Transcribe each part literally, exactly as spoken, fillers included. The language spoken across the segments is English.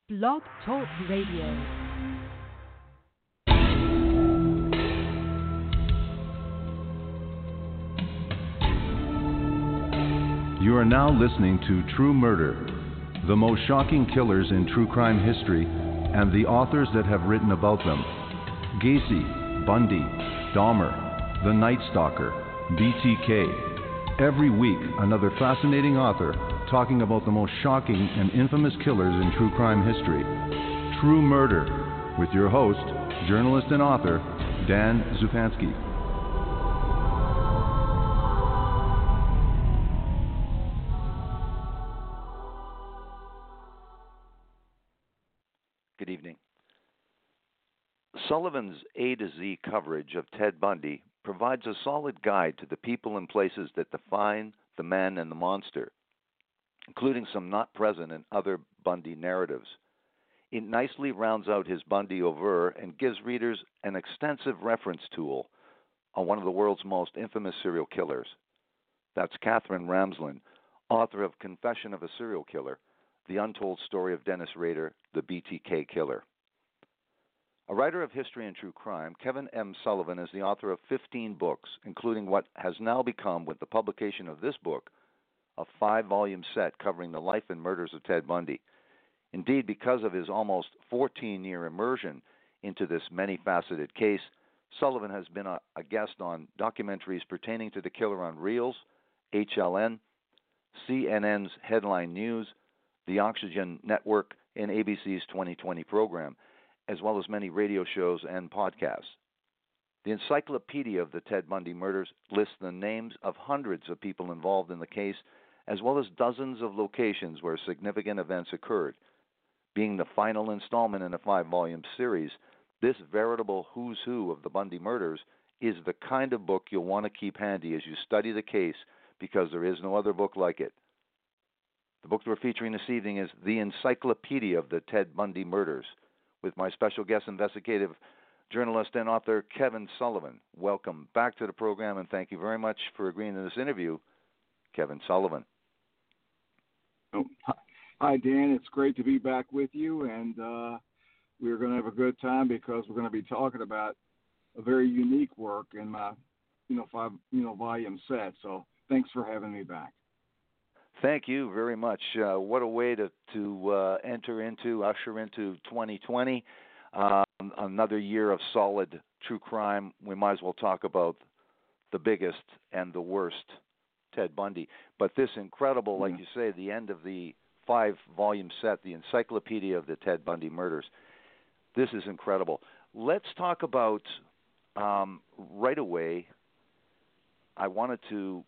Blog Talk Radio. You are now listening to True Murder, the most shocking killers in true crime history, and the authors that have written about them. Gacy, Bundy, Dahmer, The Night Stalker, B T K. Every week, another fascinating author talking about the most shocking and infamous killers in true crime history. True Murder, with your host, journalist and author, Dan Zupansky. Good evening. Sullivan's A to Z coverage of Ted Bundy provides a solid guide to the people and places that define the man and the monster, including some not present in other Bundy narratives. It nicely rounds out his Bundy oeuvre and gives readers an extensive reference tool on one of the world's most infamous serial killers. That's Katherine Ramsland, author of Confession of a Serial Killer, The Untold Story of Dennis Rader, the B T K Killer. A writer of history and true crime, Kevin M. Sullivan is the author of fifteen books, including what has now become, with the publication of this book, a five-volume set covering the life and murders of Ted Bundy. Indeed, because of his almost fourteen-year immersion into this many-faceted case, Sullivan has been a, a guest on documentaries pertaining to the killer on Reels, H L N, C N N's Headline News, the Oxygen Network, and A B C's twenty twenty program, as well as many radio shows and podcasts. The Encyclopedia of the Ted Bundy Murders lists the names of hundreds of people involved in the case, as well as dozens of locations where significant events occurred. Being the final installment in a five-volume series, this veritable who's who of the Bundy murders is the kind of book you'll want to keep handy as you study the case, because there is no other book like it. The book we're featuring this evening is The Encyclopedia of the Ted Bundy Murders, with my special guest investigative journalist and author Kevin Sullivan. Welcome back to the program, and thank you very much for agreeing to this interview, Kevin Sullivan. Oh, hi, Dan. It's great to be back with you, and uh, we're going to have a good time because we're going to be talking about a very unique work in my, you know, five, you know, volume set. So thanks for having me back. Thank you very much. Uh, what a way to to uh, enter into, usher into twenty twenty, um, another year of solid true crime. We might as well talk about the biggest and the worst, Ted Bundy. But this incredible, like you say, the end of the five-volume set, the Encyclopedia of the Ted Bundy Murders. This is incredible. Let's talk about, um, right away, I wanted to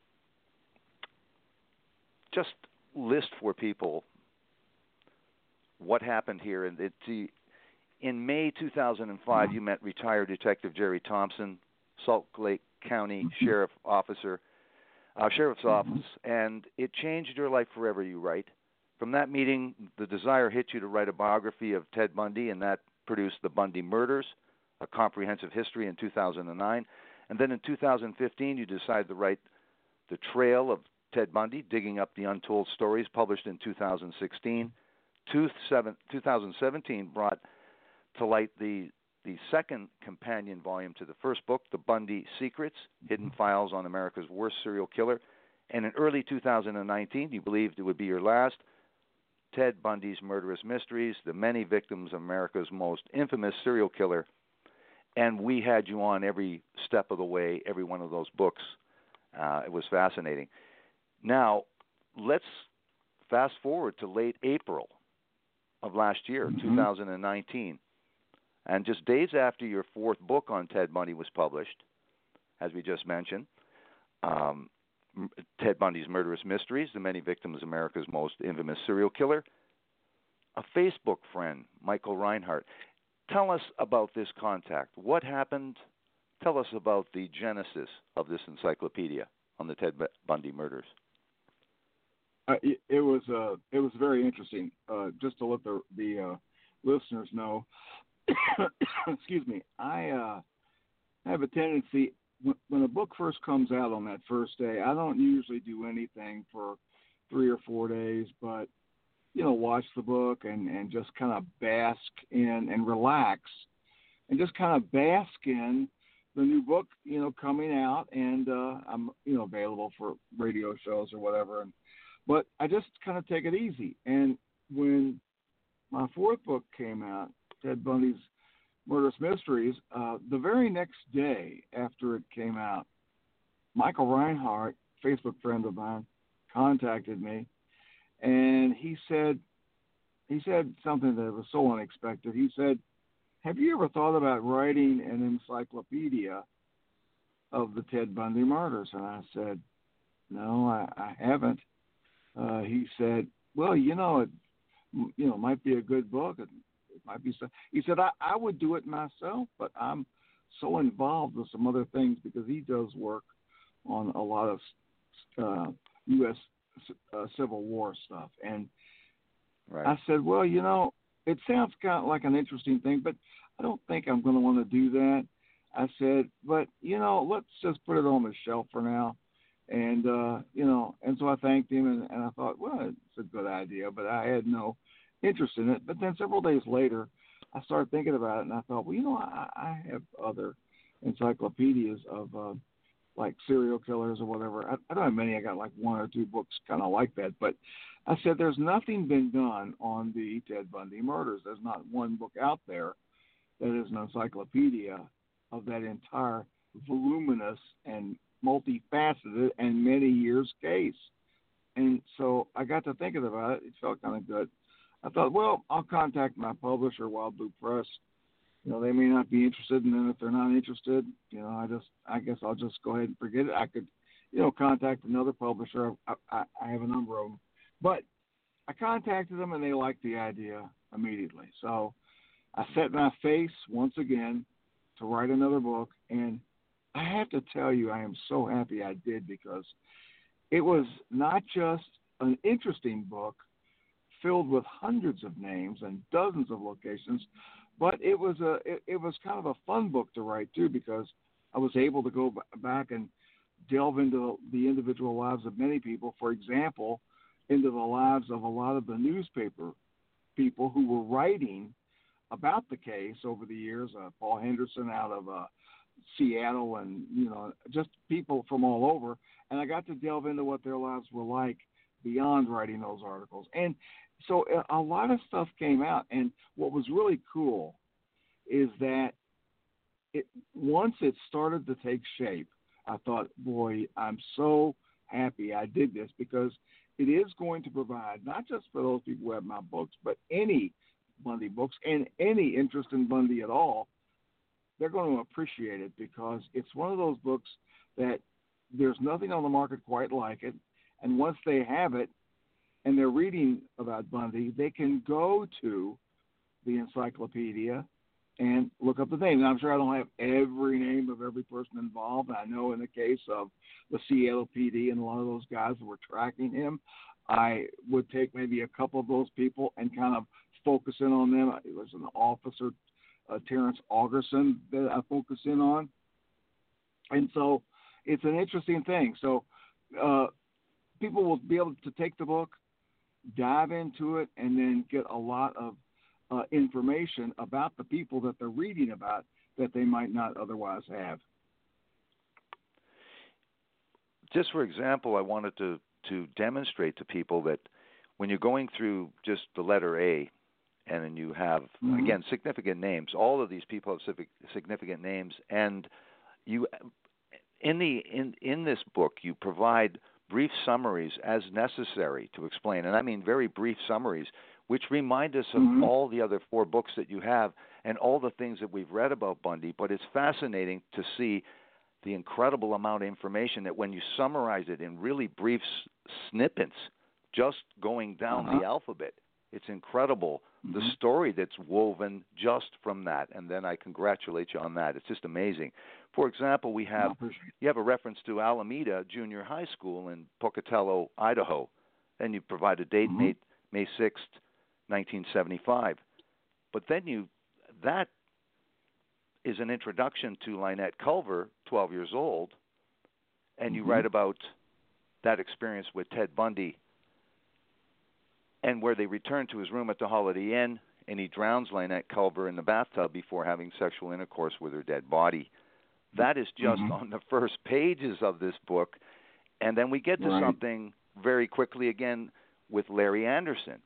just list for people what happened here. And it, in May two thousand five, you met retired Detective Jerry Thompson, Salt Lake County Sheriff Officer, uh, Sheriff's Office, and it changed your life forever, you write. From that meeting, the desire hit you to write a biography of Ted Bundy, and that produced The Bundy Murders, a comprehensive history, in two thousand nine. And then in two thousand fifteen, you decided to write The Trail of Ted Bundy, Digging Up the Untold Stories, published in two thousand sixteen. two thousand seventeen brought to light the the second companion volume to the first book, The Bundy Secrets, Hidden Files on America's Worst Serial Killer. And in early two thousand nineteen, you believed it would be your last, Ted Bundy's Murderous Mysteries, The Many Victims of America's Most Infamous Serial Killer. And we had you on every step of the way, every one of those books. Uh, it was fascinating. Now, let's fast forward to late April of last year, mm-hmm. two thousand nineteen. And just days after your fourth book on Ted Bundy was published, as we just mentioned, um, Ted Bundy's Murderous Mysteries, The Many Victims of America's Most Infamous Serial Killer, a Facebook friend, Michael Reinhardt. Tell us about this contact. What happened? Tell us about the genesis of this encyclopedia on the Ted Bundy murders. Uh, it, it was uh, it was very interesting. Uh, just to let the the uh, listeners know, excuse me, I uh, have a tendency when, when a book first comes out on that first day, I don't usually do anything for three or four days, but you know, watch the book and, and just kind of bask in and relax and just kind of bask in the new book, you know, coming out. And uh, I'm, you know, available for radio shows or whatever. And, but I just kind of take it easy. And when my fourth book came out, Ted Bundy's Murderous Mysteries, uh, the very next day after it came out, Michael Reinhardt, Facebook friend of mine, contacted me, and he said, he said something that was so unexpected. He said, "Have you ever thought about writing an encyclopedia of the Ted Bundy murders?" And I said, "No, I, I haven't." Uh, he said, "Well, you know, it, you know, might be a good book. It, it might be." So, he said, I, "I would do it myself, but I'm so involved with some other things because he does work on a lot of uh, U S uh, Civil War stuff." And right. I said, "Well, you know, it sounds kind of like an interesting thing, but I don't think I'm going to want to do that." I said, "But, you know, let's just put it on the shelf for now." And, uh, you know, and so I thanked him, and, and I thought, well, it's a good idea, but I had no interest in it. But then several days later, I started thinking about it, and I thought, well, you know, I, I have other encyclopedias of, uh, like serial killers or whatever. I, I don't have many. I got like one or two books kind of like that. But I said, there's nothing been done on the Ted Bundy murders. There's not one book out there that is an encyclopedia of that entire voluminous and multifaceted and many years case. And so I got to thinking about it. It felt kind of good. I thought, well, I'll contact my publisher, Wild Blue Press. You know, they may not be interested, and then if they're not interested, you know, I just, I guess I'll just go ahead and forget it. I could, you know, contact another publisher. I, I, I have a number of them, but I contacted them, and they liked the idea immediately. So I set my face once again to write another book, and I have to tell you, I am so happy I did, because it was not just an interesting book filled with hundreds of names and dozens of locations, but it was a it, it was kind of a fun book to write too, because I was able to go b- back and delve into the individual lives of many people. For example, into the lives of a lot of the newspaper people who were writing about the case over the years. Uh, Paul Henderson out of uh, Seattle, and you know, just people from all over. And I got to delve into what their lives were like beyond writing those articles. And so a lot of stuff came out. And what was really cool is that it, once it started to take shape, I thought, boy, I'm so happy I did this, because it is going to provide, not just for those people who have my books, but any Bundy books and any interest in Bundy at all, they're going to appreciate it, because it's one of those books that there's nothing on the market quite like it. And once they have it and they're reading about Bundy, they can go to the encyclopedia and look up the names. I'm sure I don't have every name of every person involved. I know in the case of the Seattle P D and a lot of those guys that were tracking him, I would take maybe a couple of those people and kind of focus in on them. It was an officer, uh, Terrence Augerson, that I focus in on. And so it's an interesting thing. So uh, people will be able to take the book, dive into it, and then get a lot of uh, information about the people that they're reading about that they might not otherwise have. Just for example, I wanted to, to demonstrate to people that when you're going through just the letter A, and then you have, mm-hmm. again, significant names, all of these people have significant names, and you, in the in, in this book, you provide brief summaries as necessary to explain, and I mean very brief summaries, which remind us of mm-hmm. all the other four books that you have and all the things that we've read about Bundy. But it's fascinating to see the incredible amount of information that when you summarize it in really brief s- snippets, just going down uh-huh. the alphabet, it's incredible, mm-hmm. the story that's woven just from that. And then I congratulate you on that. It's just amazing. For example, we have you have a reference to Alameda Junior High School in Pocatello, Idaho, and you provide a date, mm-hmm. May, May sixth, nineteen seventy-five. But then you that is an introduction to Lynette Culver, twelve years old, and you mm-hmm. write about that experience with Ted Bundy and where they return to his room at the Holiday Inn, and he drowns Lynette Culver in the bathtub before having sexual intercourse with her dead body. That is just mm-hmm. on the first pages of this book. And then we get to right. something very quickly again with Larry Anderson.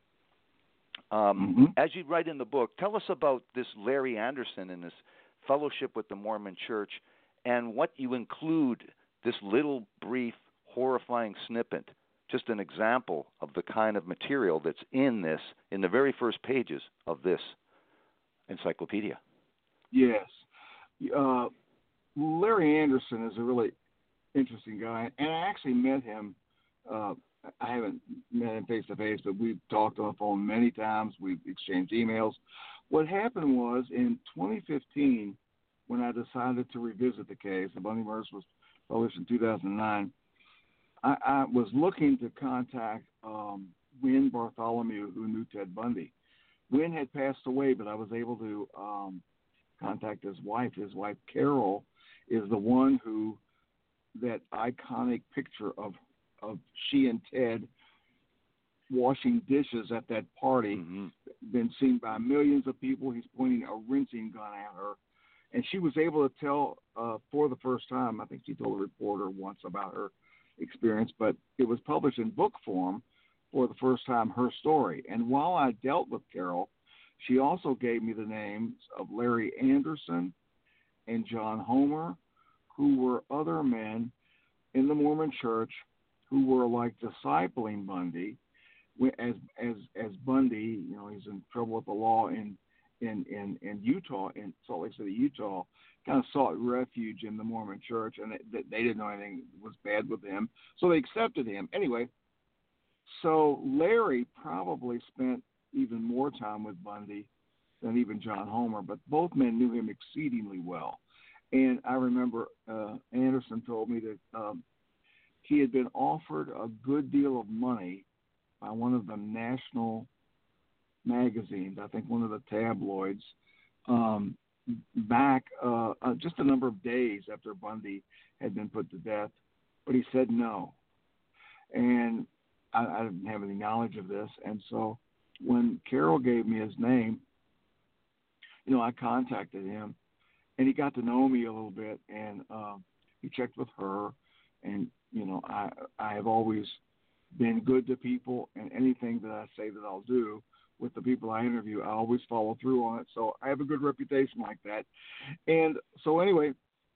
Um, mm-hmm. As you write in the book, tell us about this Larry Anderson and this fellowship with the Mormon Church and what you include, this little brief, horrifying snippet, just an example of the kind of material that's in this, in the very first pages of this encyclopedia. Yes. Uh, Larry Anderson is a really interesting guy, and I actually met him. Uh, I haven't met him face to face, but we've talked on the phone many times. We've exchanged emails. What happened was in twenty fifteen, when I decided to revisit the case, the Bundy murders was published in two thousand nine. I, I was looking to contact um, Wynn Bartholomew, who knew Ted Bundy. Wynn had passed away, but I was able to um, contact his wife. His wife, Carol, is the one who, that iconic picture of of she and Ted washing dishes at that party, mm-hmm. been seen by millions of people. He's pointing a rinsing gun at her. And she was able to tell uh, for the first time, I think she told a reporter once about her experience, but it was published in book form for the first time, her story. And while I dealt with Carol, she also gave me the names of Larry Anderson and John Homer, who were other men in the Mormon Church who were like discipling Bundy. As as as Bundy, you know, he's in trouble with the law in in in, in Utah, in Salt Lake City, Utah, kind of sought refuge in the Mormon Church, and they, they didn't know anything was bad with him, so they accepted him anyway. So Larry probably spent even more time with Bundy than even John Homer, but both men knew him exceedingly well. And I remember uh, Anderson told me that um, he had been offered a good deal of money by one of the national magazines, I think one of the tabloids, um, back uh, uh, just a number of days after Bundy had been put to death, but he said no. And I, I didn't have any knowledge of this, and so when Carol gave me his name, you know, I contacted him, and he got to know me a little bit, and uh, he checked with her, and, you know, I I have always been good to people, and anything that I say that I'll do with the people I interview, I always follow through on it, so I have a good reputation like that. And so anyway,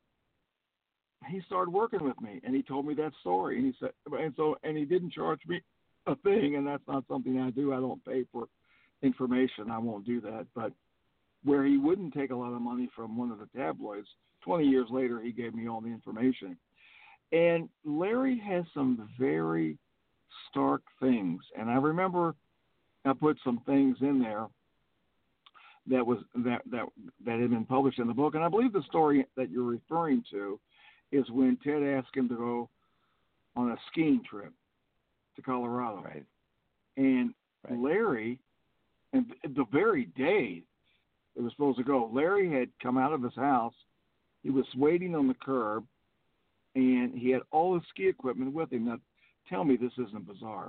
he started working with me, and he told me that story, and he said, and so, and he didn't charge me a thing, and that's not something I do. I don't pay for information. I won't do that, but where he wouldn't take a lot of money from one of the tabloids, twenty years later, he gave me all the information. And Larry has some very stark things. And I remember I put some things in there that was that, that that had been published in the book. And I believe the story that you're referring to is when Ted asked him to go on a skiing trip to Colorado. Right. And right. Larry, and the very day it was supposed to go, Larry had come out of his house. He was waiting on the curb, and he had all his ski equipment with him. Now, tell me this isn't bizarre.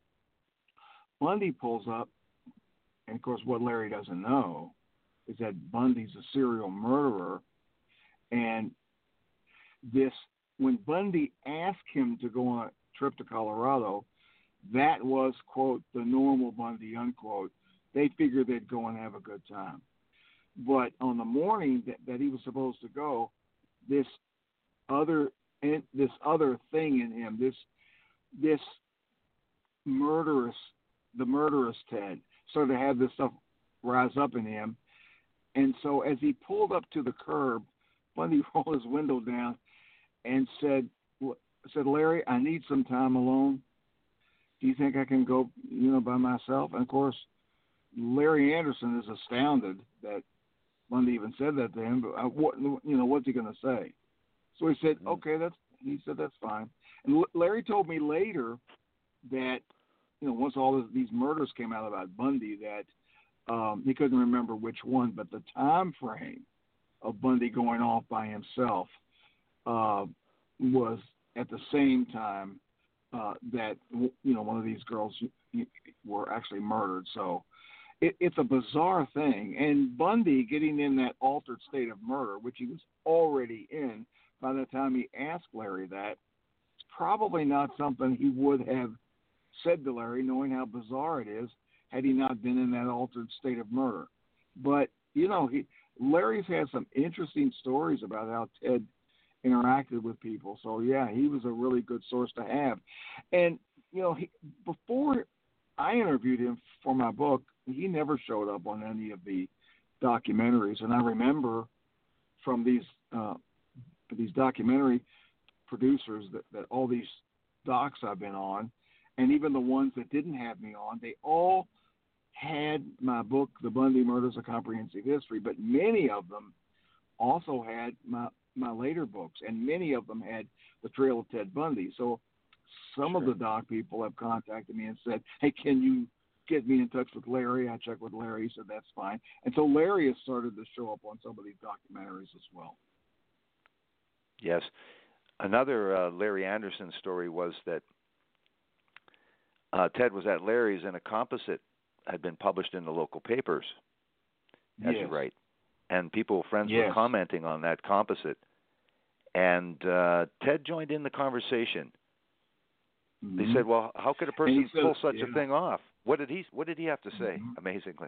Bundy pulls up, and of course what Larry doesn't know is that Bundy's a serial murderer. And this, when Bundy asked him to go on a trip to Colorado, that was, quote, the normal Bundy, unquote. They figured they'd go and have a good time. But on the morning that, that he was supposed to go, this other this other thing in him, this this murderous, the murderous Ted, started to have this stuff rise up in him. And so as he pulled up to the curb, Bundy rolled his window down and said, said, Larry, I need some time alone. Do you think I can go, you know, by myself? And of course, Larry Anderson is astounded that Bundy even said that to him. But I, what, you know, what's he going to say? So he said, okay, that's. He said that's fine. And Larry told me later that, you know, once all these murders came out about Bundy, that um, he couldn't remember which one, but the time frame of Bundy going off by himself uh, was at the same time uh, that, you know, one of these girls were actually murdered. So it, it's a bizarre thing. And Bundy getting in that altered state of murder, which he was already in by the time he asked Larry that, it's probably not something he would have said to Larry, knowing how bizarre it is, had he not been in that altered state of murder. But, you know, he, Larry's had some interesting stories about how Ted interacted with people. So, yeah, he was a really good source to have. And, you know, he, before I interviewed him for my book, he never showed up on any of the documentaries. And I remember from these uh, these documentary producers that, that all these docs I've been on, and even the ones that didn't have me on, they all had my book, The Bundy Murders: A Comprehensive History, but many of them also had my, my later books, and many of them had The Trail of Ted Bundy. So some Sure. of the doc people have contacted me and said, hey, can you get me in touch with Larry? I checked with Larry. He said, that's fine. And so Larry has started to show up on some of these documentaries as well. Yes. Another uh, Larry Anderson story was that uh, Ted was at Larry's and a composite had been published in the local papers, as Yes. you write. And people, friends Yes. were commenting on that composite. And uh, Ted joined in the conversation. Mm-hmm. They said, well, how could a person said, pull such yeah. a thing off? What did he What did he have to say, Mm-hmm. amazingly?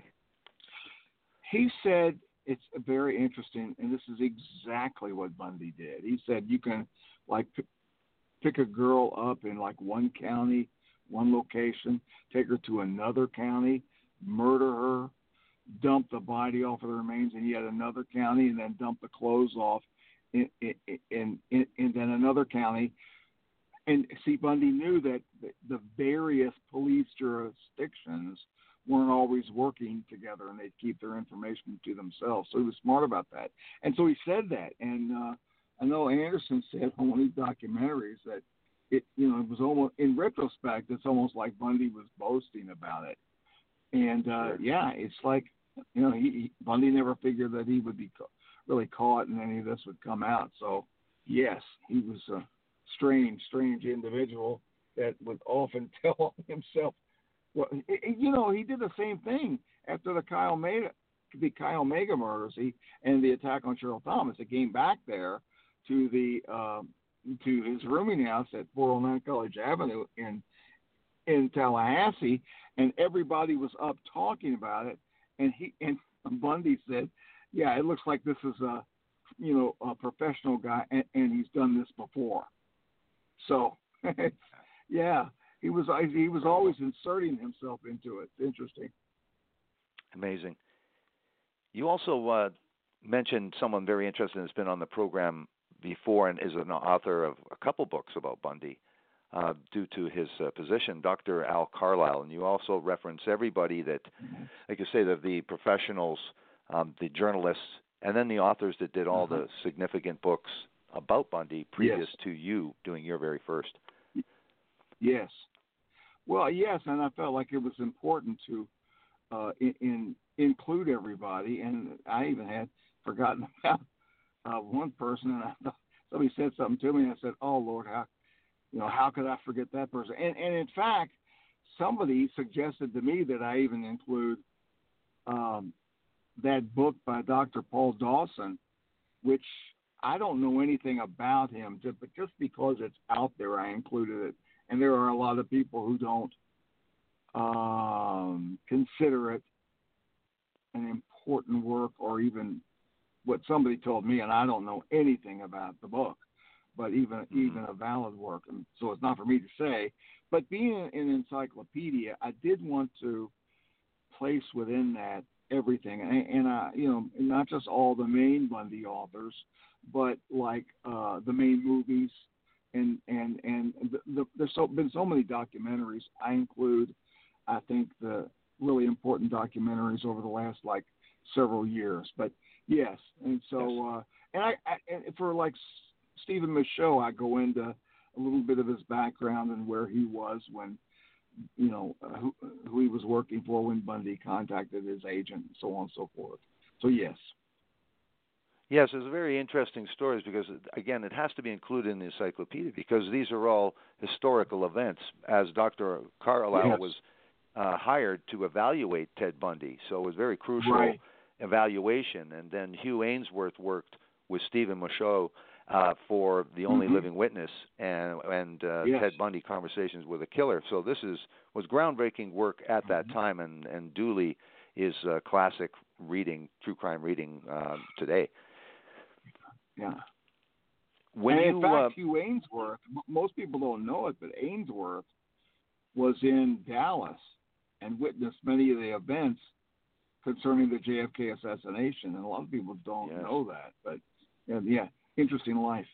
He said, it's very interesting, and this is exactly what Bundy did. He said you can, like, p- pick a girl up in, like, one county, one location, take her to another county, murder her, dump the body off of the remains in yet another county, and then dump the clothes off in, in, in, in, in then another county. And see, Bundy knew that the various police jurisdictions weren't always working together, and they'd keep their information to themselves. So he was smart about that. And so he said that. And uh, I know Anderson said on one of these documentaries that it, you know, it was almost, in retrospect, it's almost like Bundy was boasting about it. And uh, Sure. yeah, it's like, you know, he, he, Bundy never figured that he would be ca- really caught and any of this would come out. So yes, he was a strange, strange individual that would often tell himself, well, you know, he did the same thing after the Kyle Mega, the Kyle Mega murders he, and the attack on Cheryl Thomas. He came back there to the um, to his rooming house at four oh nine College Avenue in in Tallahassee, and everybody was up talking about it. And he and Bundy said, "Yeah, it looks like this is a you know a professional guy, and, and he's done this before." So, yeah. He was he was always inserting himself into it. It's interesting. Amazing. You also uh, mentioned someone very interesting that's been on the program before and is an author of a couple books about Bundy uh, due to his uh, position, Doctor Al Carlisle. And you also reference everybody that, mm-hmm. like you say, the, the professionals, um, the journalists, and then the authors that did all uh-huh. the significant books about Bundy previous yes. to you doing your very first. Yes. Well, yes, and I felt like it was important to uh, in, in include everybody, and I even had forgotten about uh, one person, and I thought somebody said something to me, and I said, "Oh Lord, how you know how could I forget that person?" And and in fact, somebody suggested to me that I even include um, that book by Doctor Paul Dawson, which I don't know anything about him, just, but just because it's out there, I included it. And there are a lot of people who don't um, consider it an important work, or even what somebody told me, and I don't know anything about the book, but even mm-hmm. even a valid work. And so it's not for me to say. But being an encyclopedia, I did want to place within that everything, and, and I, you know, not just all the main Bundy authors, but like uh, the main movies. And and and the, the, there's so, been so many documentaries. I include, I think, the really important documentaries over the last like several years. But yes, and so yes. Uh, and I, I and for like Stephen Michaud, I go into a little bit of his background and where he was when, you know, uh, who, who he was working for when Bundy contacted his agent, and so on and so forth. So yes. Yes, it's very interesting stories because, again, it has to be included in the encyclopedia because these are all historical events. As Doctor Carlisle yes. was uh, hired to evaluate Ted Bundy. So it was very crucial Right. evaluation. And then Hugh Ainsworth worked with Stephen Michaud uh, for The Only Mm-hmm. Living Witness and and uh, Yes. Ted Bundy: Conversations with a Killer. So this is was groundbreaking work at that Mm-hmm. time, and and duly is uh, classic reading, true crime reading uh, today. Yeah. When and you in fact, uh, Hugh Ainsworth, m- most people don't know it, but Ainsworth was in Dallas and witnessed many of the events concerning the J F K assassination, and a lot of people don't Yes. know that. But yeah, yeah interesting life.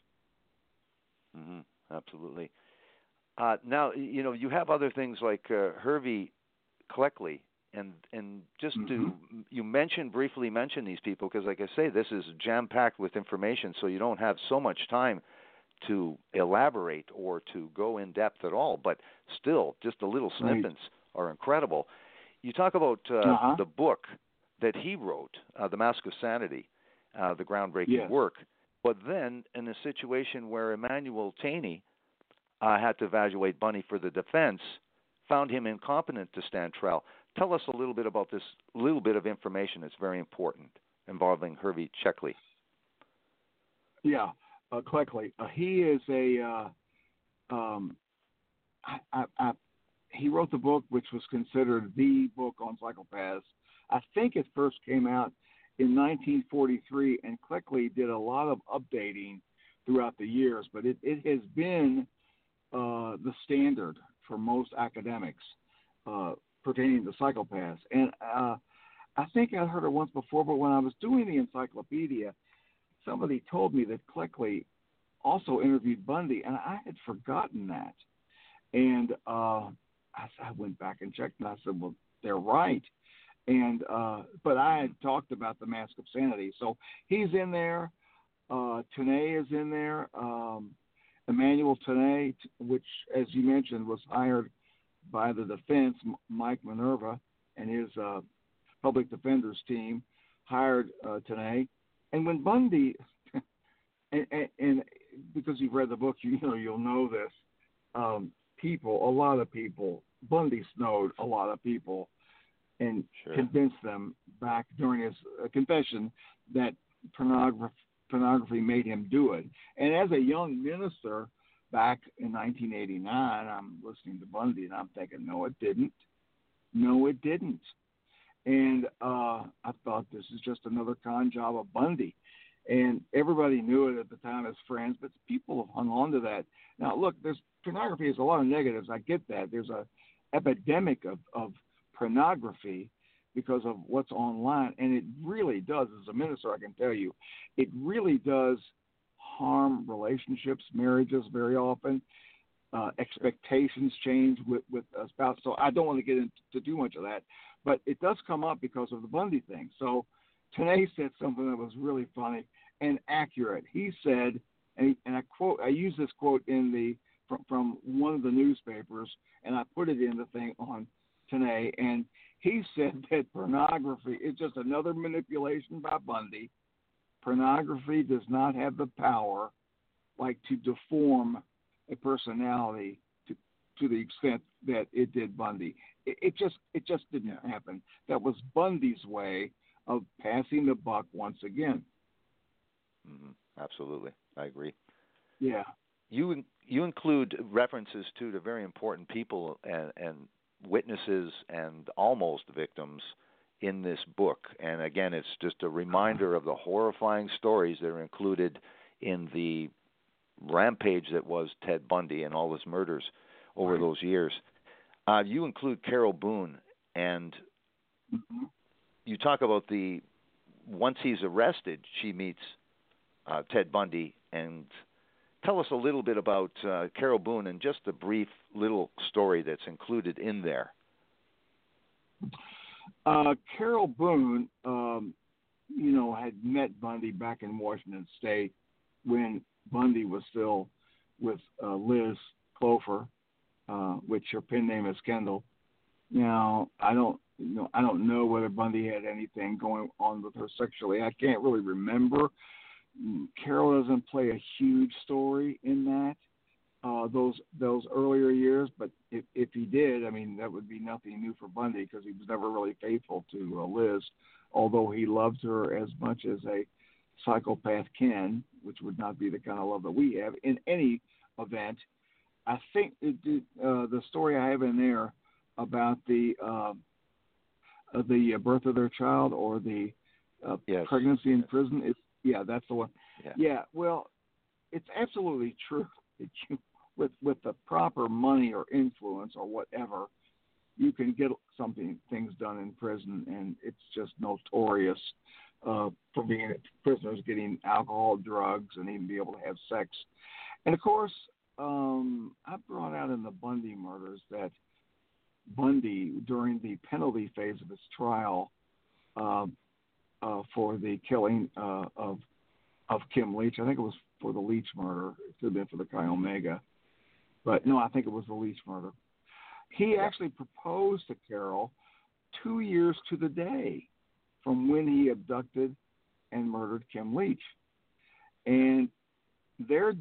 hmm absolutely. Uh, now, you know, you have other things like uh, Hervey Cleckley, and and just Mm-hmm. to you mention briefly mention these people because, like I say, this is jam packed with information, so you don't have so much time to elaborate or to go in depth at all. But still, just the little Right. snippets are incredible. You talk about uh, Uh-huh. the book that he wrote, uh, The Mask of Sanity, uh, the groundbreaking Yes. work. But then, in a situation where Emmanuel Taney uh, had to evaluate Bundy for the defense, found him incompetent to stand trial. Tell us a little bit about this little bit of information that's very important involving Hervey Cleckley. Yeah, uh, Cleckley. Uh, he is a. Uh, um, I, I, I, he wrote the book, which was considered the book on psychopaths. I think it first came out in nineteen forty-three, and Cleckley did a lot of updating throughout the years. But it, it has been uh, the standard for most academics uh, pertaining to psychopaths. And uh, I think I heard it once before, but when I was doing the encyclopedia, somebody told me that Cleckley also interviewed Bundy, and I had forgotten that. And uh, I, I went back and checked, and I said, well, they're right. And uh, but I had talked about the Mask of Sanity, so he's in there. Uh, Tenay is in there. Um, Emmanuel Tenay, which, as you mentioned, was hired by the defense. Mike Minerva and his uh, public defenders team hired uh, Tenay. And when Bundy, and, and, and because you've read the book, you, you know you'll know this. Um, people, a lot of people, Bundy snowed a lot of people, and Sure. convinced them back during his uh, confession that pornography, pornography made him do it. And as a young minister back in nineteen eighty-nine, I'm listening to Bundy, and I'm thinking, no, it didn't. No, it didn't. And uh, I thought this is just another con job of Bundy. And everybody knew it at the time as friends, but people have hung on to that. Now, look, there's pornography has a lot of negatives. I get that. There's a epidemic of, of pornography because of what's online. And it really does, as a minister, I can tell you, it really does harm relationships, marriages very often. Uh, expectations change with, with a spouse. So I don't want to get into too much of that. But it does come up because of the Bundy thing. So Tenay said something that was really funny and accurate. He said, and, and I quote, I use this quote in the from, from one of the newspapers, and I put it in the thing on Tenay, and he said that pornography is just another manipulation by Bundy. Pornography does not have the power, like, to deform a personality to to the extent that it did Bundy. It, it just it just didn't happen. That was Bundy's way of passing the buck once again. Mm-hmm. Absolutely, I agree. Yeah. You you include references to to very important people and, and witnesses and almost victims in this book. And again, it's just a reminder of the horrifying stories that are included in the rampage that was Ted Bundy and all his murders over Right. those years. Uh, you include Carol Boone, and Mm-hmm. you talk about the once he's arrested, she meets uh, Ted Bundy. And tell us a little bit about uh, Carol Boone and just a brief little story that's included in there. Uh, Carol Boone, um, you know, had met Bundy back in Washington State when Bundy was still with uh, Liz Clover, uh, which her pen name is Kendall. Now, I don't, you know, I don't know whether Bundy had anything going on with her sexually. I can't really remember. Carol doesn't play a huge story in that. uh, those those earlier years. But if if he did, I mean, that would be nothing new for Bundy because he was never really faithful to uh, Liz, although he loved her as much as a psychopath can, which would not be the kind of love that we have in any event. I think it, it, uh, the story I have in there about the uh, uh, the birth of their child or the uh, yes. pregnancy in yes. prison is yeah, that's the one. Yeah. yeah well, it's absolutely true that you, with with the proper money or influence or whatever, you can get something things done in prison, and it's just notorious uh, for being prisoners getting alcohol, drugs, and even be able to have sex. And of course, um, I brought out in the Bundy murders that Bundy, during the penalty phase of his trial uh, uh, for the killing uh, of of Kim Leach, I think it was for the Leach murder. It could have been for the Chi Omega, but no, I think it was the Leach murder. He yeah. actually proposed to Carol two years to the day from when he abducted and murdered Kim Leach. And there,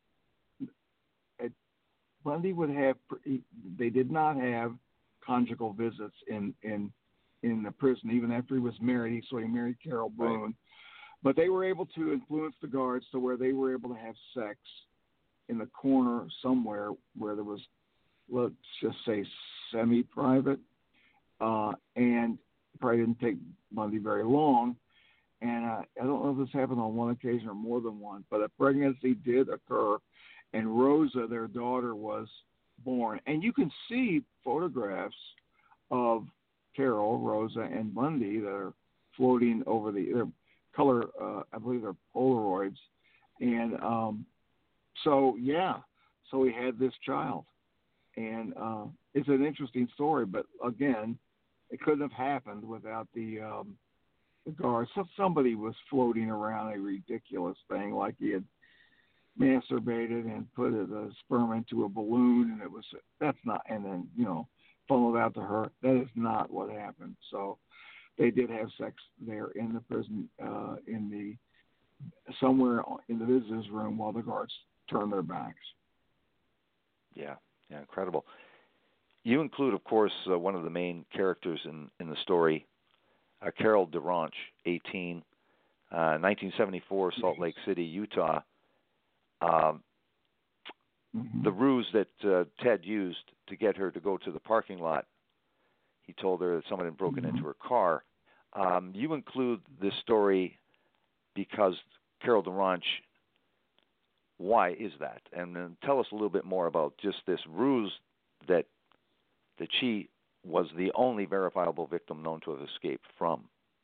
Bundy would have, they did not have conjugal visits in, in, in the prison, even after he was married. So he married Carol Boone. Right. But they were able to influence the guards to where they were able to have sex in the corner somewhere where there was, let's just say, semi-private, uh, and probably didn't take Bundy very long. And uh, I don't know if this happened on one occasion or more than one, but a pregnancy did occur, and Rosa, their daughter, was born. And you can see photographs of Carol, Rosa, and Bundy that are floating over the their color, uh, I believe they're Polaroids. And um, so, yeah, so he had this child. And uh, it's an interesting story, but again, it couldn't have happened without the, um, the guards. So somebody was floating around a ridiculous thing, like he had masturbated and put a sperm into a balloon, and it was that's not, and then you know, funneled out to her. That is not what happened. So they did have sex there in the prison, uh, in the somewhere in the visitors' room while the guards turned their backs. Yeah. Yeah, incredible. You include, of course, uh, one of the main characters in, in the story, uh, Carol DaRonch, eighteen, uh, nineteen seventy-four, Salt Lake City, Utah. Um, mm-hmm. The ruse that uh, Ted used to get her to go to the parking lot, he told her that someone had broken mm-hmm. into her car. Um, you include this story because Carol DaRonch, why is that? And then tell us a little bit more about just this ruse that that she was the only verifiable victim known to have escaped from.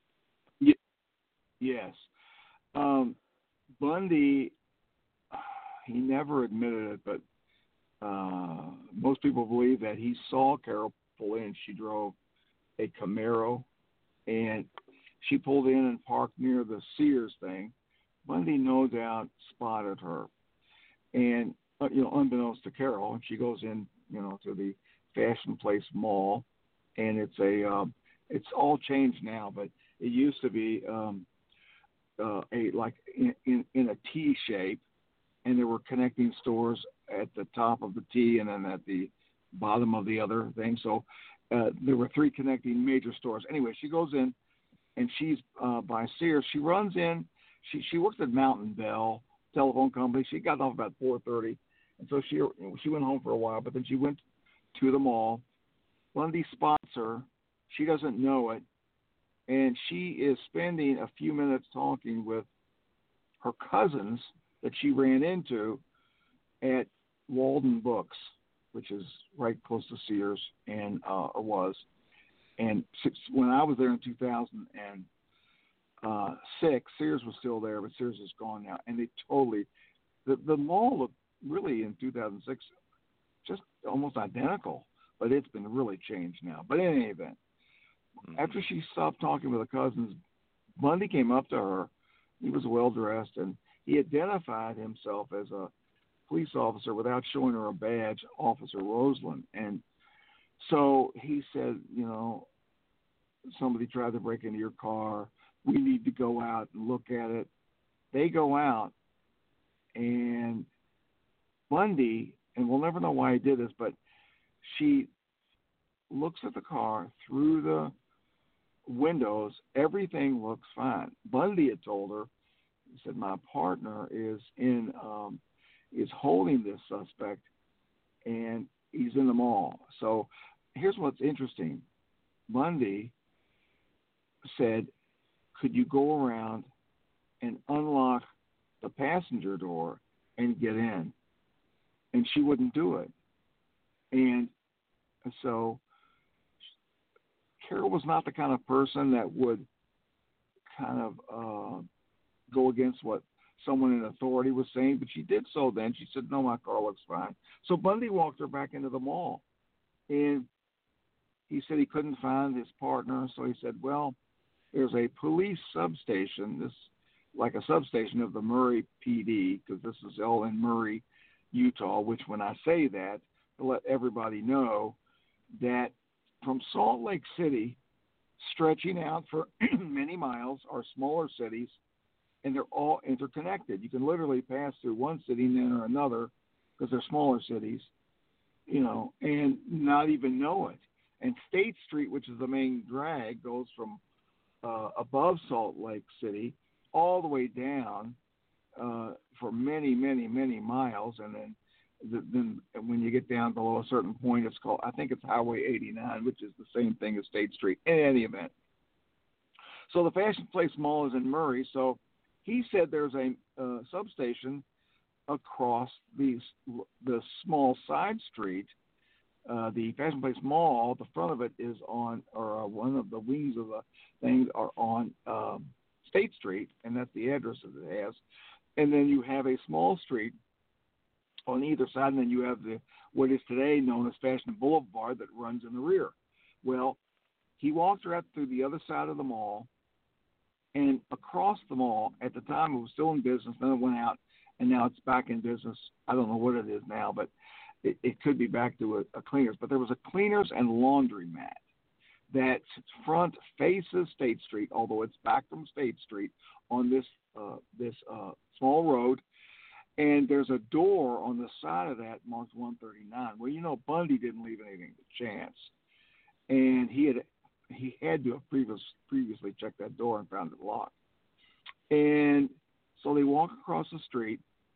Yes. Um, Bundy, he never admitted it, but uh, most people believe that he saw Carol pull in. She drove a Camaro, and she pulled in and parked near the Sears thing. Bundy, no doubt, spotted her. And, uh, you know, unbeknownst to Carol, and she goes in, you know, to the Fashion Place Mall, and it's a, um, it's all changed now, but it used to be um, uh, a like in, in, in a T shape, and there were connecting stores at the top of the T and then at the bottom of the other thing. So uh, there were three connecting major stores. Anyway, she goes in, and she's uh, by Sears. She runs in. She she works at Mountain Bell telephone company. She got off about four thirty, and so she she went home for a while, but then she went to the mall. Bundy spots her. She doesn't know it, and she is spending a few minutes talking with her cousins that she ran into at Walden Books, which is right close to Sears, and uh, or was. And when I was there in two thousand six, Sears was still there, but Sears is gone now. And they totally, the, the mall looked really in two thousand six just almost identical, but it's been really changed now. But in any event, mm-hmm. after she stopped talking with her cousins, Bundy came up to her. He was well-dressed, and he identified himself as a police officer without showing her a badge, Officer Roseland. And so he said, you know, somebody tried to break into your car. We need to go out and look at it. They go out, and Bundy and we'll never know why he did this, but she looks at the car through the windows. Everything looks fine. Bundy had told her, he said, my partner is in, um, is holding this suspect, and he's in the mall. So here's what's interesting. Bundy said, could you go around and unlock the passenger door and get in? And she wouldn't do it. And so Carol was not the kind of person that would kind of uh, go against what someone in authority was saying, but she did so then. She said, no, my car looks fine. So Bundy walked her back into the mall. And he said he couldn't find his partner, so he said, well, there's a police substation, this like a substation of the Murray P D, because this is all in Murray, Utah, which when I say that, to let everybody know that from Salt Lake City, stretching out for many miles, are smaller cities, and they're all interconnected. You can literally pass through one city and then or another because they're smaller cities, you know, and not even know it. And State Street, which is the main drag, goes from uh, above Salt Lake City all the way down uh, for many, many, many miles. And then, the, then when you get down below a certain point, it's called, I think it's Highway eighty-nine, which is the same thing as State Street in any event. So the Fashion Place Mall is in Murray. So he said there's a uh, substation across the, the small side street. Uh, the Fashion Place Mall, the front of it is on, or uh, one of the wings of the things are on um, State Street, and that's the address that it has. And then you have a small street on either side, and then you have the what is today known as Fashion Boulevard that runs in the rear. Well, he walked her out through the other side of the mall, and across the mall, at the time it was still in business, then it went out, and now it's back in business. I don't know what it is now, but it, it could be back to a, a cleaners. But there was a cleaners and laundromat that front faces State Street, although it's back from State Street on this uh, this uh, small road. And there's a door on the side of that marked one thirty-nine. Well, you know, Bundy didn't leave anything to chance, and he had he had to have previous, previously checked that door and found it locked. And so they walk across the street,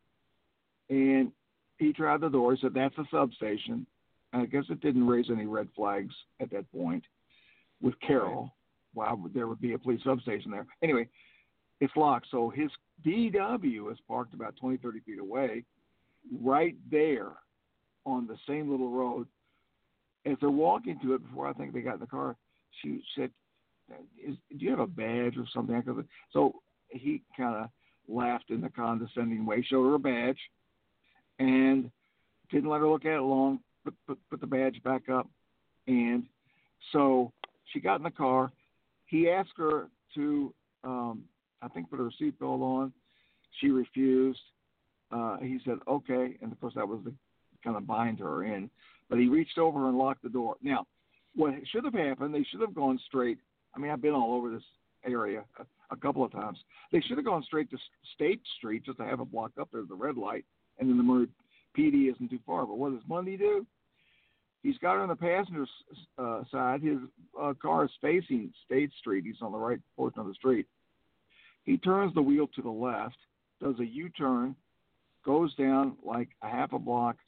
and he tried the door. He said, that's a substation. And I guess it didn't raise any red flags at that point with Carol. Why would there would be a police substation there? Anyway, it's locked. So his D W is parked about twenty, thirty feet away, right there on the same little road. As they're walking to it, before I think they got in the car, she said, Is, do you have a badge or something? So he kind of laughed in a condescending way, showed her a badge, and didn't let her look at it long, put, put, put the badge back up. And so she got in the car. He asked her to, um, I think, put her seatbelt on. She refused. Uh, he said, okay. And, of course, that was the kind of bind her in. But he reached over and locked the door. Now, what should have happened, they should have gone straight. I mean, I've been all over this area a, a couple of times. They should have gone straight to State Street just to have it blocked up. There's the red light, and then the Murray P D isn't too far. But what does Bundy do? He's got her on the passenger uh, side. His uh, car is facing State Street. He's on the right portion of the street. He turns the wheel to the left, does a U-turn, goes down like a half a block,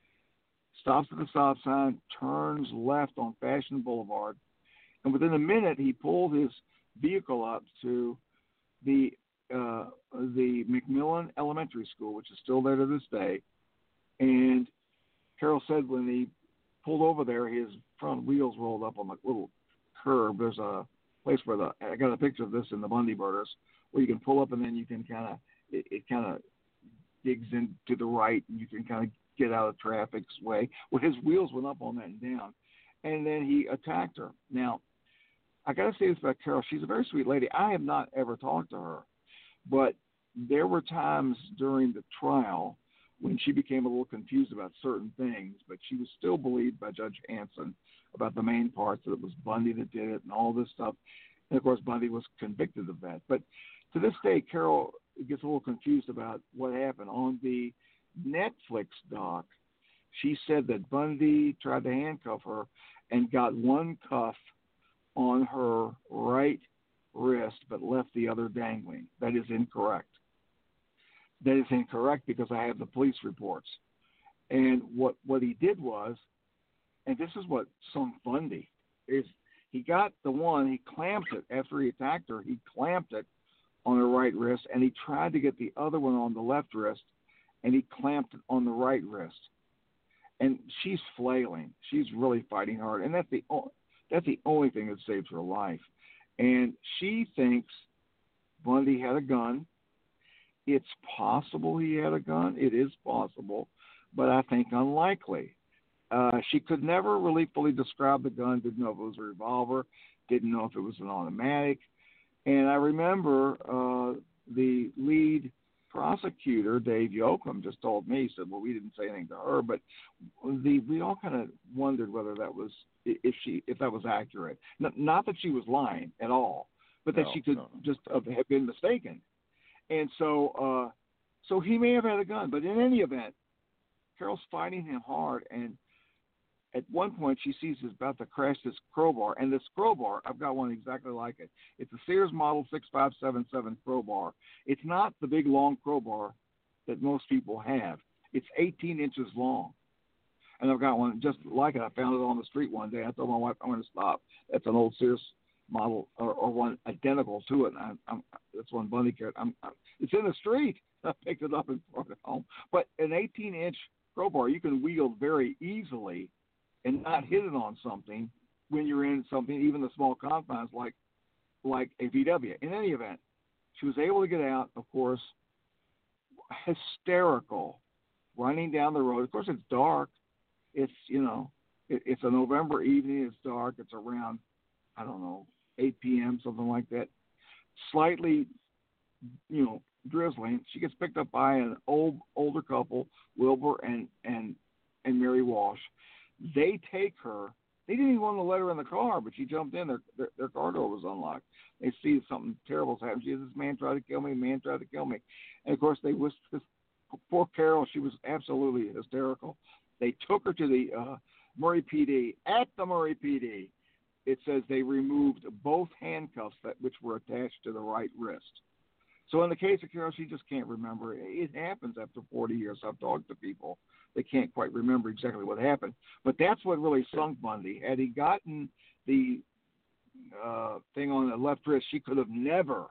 stops at the stop sign, turns left on Fashion Boulevard, and within a minute he pulled his vehicle up to the uh, the McMillan Elementary School, which is still there to this day. And Carol said when he pulled over there, his front wheels rolled up on the little curb. There's a place where the I got a picture of this in the Bundy Murders, where you can pull up and then you can kind of it, it kind of digs into the right, and you can kind of get out of traffic's way. Well, his wheels went up on that and down, and then he attacked her. Now, I got to say this about Carol. She's a very sweet lady. I have not ever talked to her, but there were times during the trial when she became a little confused about certain things, but she was still believed by Judge Hanson about the main parts, that it was Bundy that did it and all this stuff. And, of course, Bundy was convicted of that. But to this day, Carol gets a little confused about what happened. On the Netflix doc, She said that Bundy tried to handcuff her and got one cuff on her right wrist but left the other dangling. That is incorrect. That is incorrect because I have the police reports. And what, what he did was, and this is what sunk Bundy, is he got the one, he clamped it after he attacked her, he clamped it on her right wrist, and he tried to get the other one on the left wrist, and he clamped it on the right wrist. And she's flailing. She's really fighting hard, and that's the that's the only thing that saved her life. And she thinks Bundy had a gun. It's possible he had a gun. It is possible, but I think unlikely. Uh, she could never really fully describe the gun, didn't know if it was a revolver, didn't know if it was an automatic. And I remember uh, the lead prosecutor, Dave Yoakum, just told me, he said, well, we didn't say anything to her, but the, we all kind of wondered whether that was, if she, if that was accurate. Not, not that she was lying at all, but that no, she could no. just have been mistaken. And so, uh, so he may have had a gun, but in any event, Carol's fighting him hard, and at one point she sees he's about to crash this crowbar, and this crowbar, I've got one exactly like it. It's a Sears Model six five seven seven crowbar. It's not the big long crowbar that most people have. It's eighteen inches long. And I've got one just like it. I found it on the street one day. I told my wife, I'm going to stop. That's an old Sears model, or, or one identical to it. And I, I'm, that's one Bundy carrot. I'm, I'm, it's in the street. I picked it up and brought it home. But an eighteen-inch crowbar you can wield very easily and not hit it on something when you're in something, even the small confines like like a V W. In any event, she was able to get out, of course, hysterical, running down the road. Of course, it's dark. It's, you know, it, it's a November evening. It's dark. It's around, I don't know, eight p.m., something like that. Slightly, you know, drizzling. She gets picked up by an old older couple, Wilbur and, and, and Mary Walsh. They take her. They didn't even want to let her in the car, but she jumped in. Their, their, their car door was unlocked. They see something terrible's happened. She says, this man tried to kill me. Man tried to kill me. And, of course, they whisked this poor Carol. She was absolutely hysterical. They took her to the uh, Murray P D. At the Murray P D, it says they removed both handcuffs that which were attached to the right wrist. So in the case of Carol, she just can't remember. It happens after forty years. I've talked to people. They can't quite remember exactly what happened. But that's what really sunk Bundy. Had he gotten the uh, thing on the left wrist, she could have never,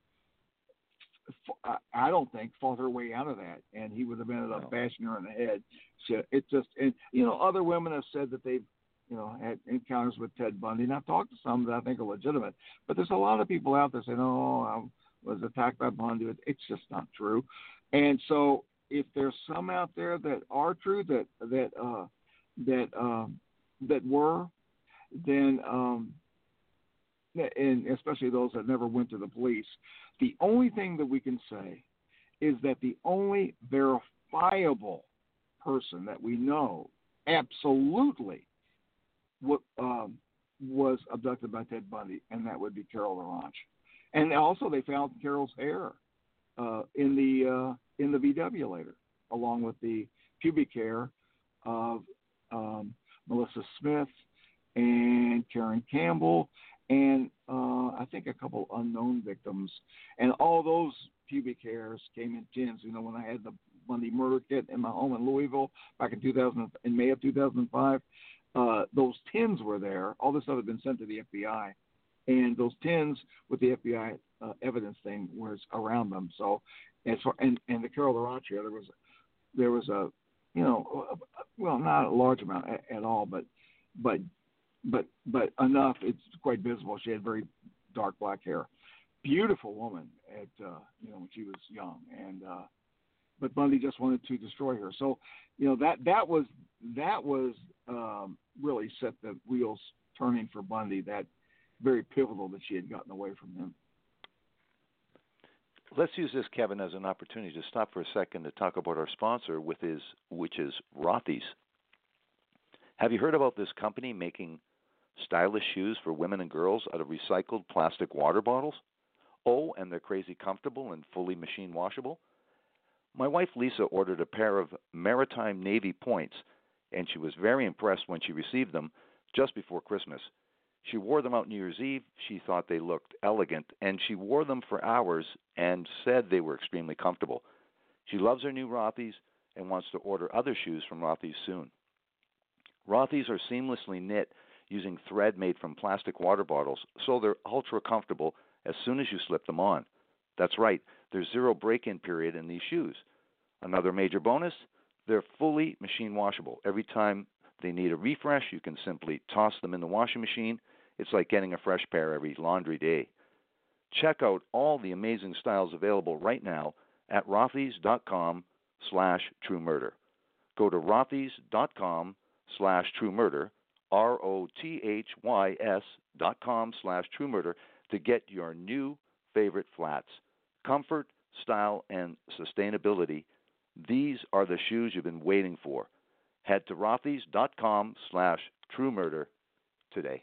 I don't think, fought her way out of that. And he would have ended up bashing her in the head. So it just, and, you know, other women have said that they've, you know, had encounters with Ted Bundy. And I've talked to some that I think are legitimate. But there's a lot of people out there saying, oh, I was attacked by Bundy. It's just not true. And so, if there's some out there that are true, that that uh, that um, that were, then um, and especially those that never went to the police, the only thing that we can say is that the only verifiable person that we know absolutely what, um, was abducted by Ted Bundy, and that would be Carol LaRanche. And also, they found Carol's hair uh, in the uh, in the V W later, along with the pubic hair of um, Melissa Smith and Karen Campbell, and uh, I think a couple unknown victims. And all those pubic hairs came in tins. You know, when I had the Bundy murder kit in my home in Louisville back in two thousand, in May of two thousand five, uh, those tins were there. All this stuff had been sent to the F B I, and those tins with the F B I uh, evidence thing was around them. So. As far, and, and the Carol LaRanche here, there was there was a, you know, well, not a large amount at, at all, but but but but enough. It's quite visible. She had very dark black hair, beautiful woman at uh, you know when she was young, and uh, but Bundy just wanted to destroy her. So you know that that was that was um, really set the wheels turning for Bundy. That very pivotal that she had gotten away from him. Let's use this, Kevin, as an opportunity to stop for a second to talk about our sponsor, with his, which is Rothy's. Have you heard about this company making stylish shoes for women and girls out of recycled plastic water bottles? Oh, and they're crazy comfortable and fully machine washable? My wife Lisa ordered a pair of Maritime Navy points, and she was very impressed when she received them just before Christmas. She wore them out New Year's Eve. She thought they looked elegant, and she wore them for hours and said they were extremely comfortable. She loves her new Rothy's and wants to order other shoes from Rothy's soon. Rothy's are seamlessly knit using thread made from plastic water bottles, so they're ultra comfortable as soon as you slip them on. That's right, there's zero break-in period in these shoes. Another major bonus, they're fully machine washable. Every time they need a refresh, you can simply toss them in the washing machine. It's like getting a fresh pair every laundry day. Check out all the amazing styles available right now at rothys.com slash true murder. Go to rothys.com slash true murder, R O T H Y S dot com slash true murder to get your new favorite flats. Comfort, style, and sustainability. These are the shoes you've been waiting for. Head to rothys.com slash true murder today.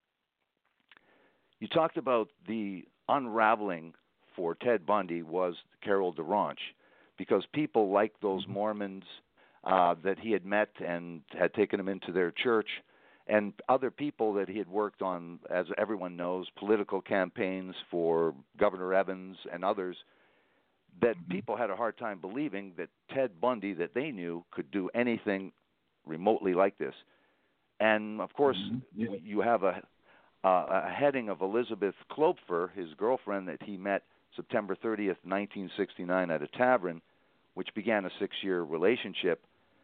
You talked about the unraveling for Ted Bundy was Carol DaRonch, because people like those Mormons uh, that he had met and had taken him into their church, and other people that he had worked on, as everyone knows, political campaigns for Governor Evans and others, that people had a hard time believing that Ted Bundy, that they knew, could do anything remotely like this. And, of course, mm-hmm. yeah. you have a, uh, a heading of Elizabeth Klopfer, his girlfriend that he met September thirtieth, nineteen sixty-nine at a tavern, which began a six-year relationship.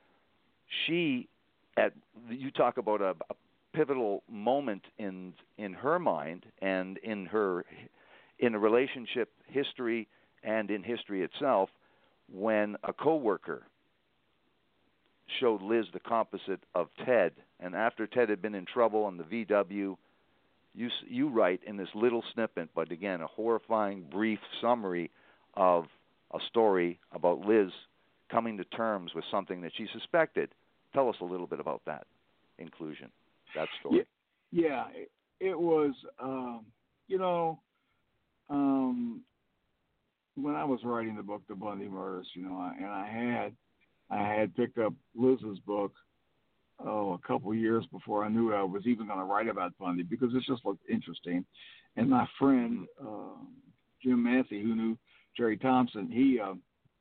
She, at you talk about a, a pivotal moment in in her mind and in her in a relationship history and in history itself, when a coworker showed Liz the composite of Ted, and after Ted had been in trouble on the V W, you you write in this little snippet, but again a horrifying brief summary of a story about Liz coming to terms with something that she suspected. Tell us a little bit about that inclusion, that story. Yeah, yeah it, it was, um, you know, um, when I was writing the book, The Bundy Murders, you know, I, and I had I had picked up Liz's book, oh, a couple years before I knew I was even going to write about Bundy, because it just looked interesting. And my friend, uh, Jim Massey, who knew Jerry Thompson, he uh,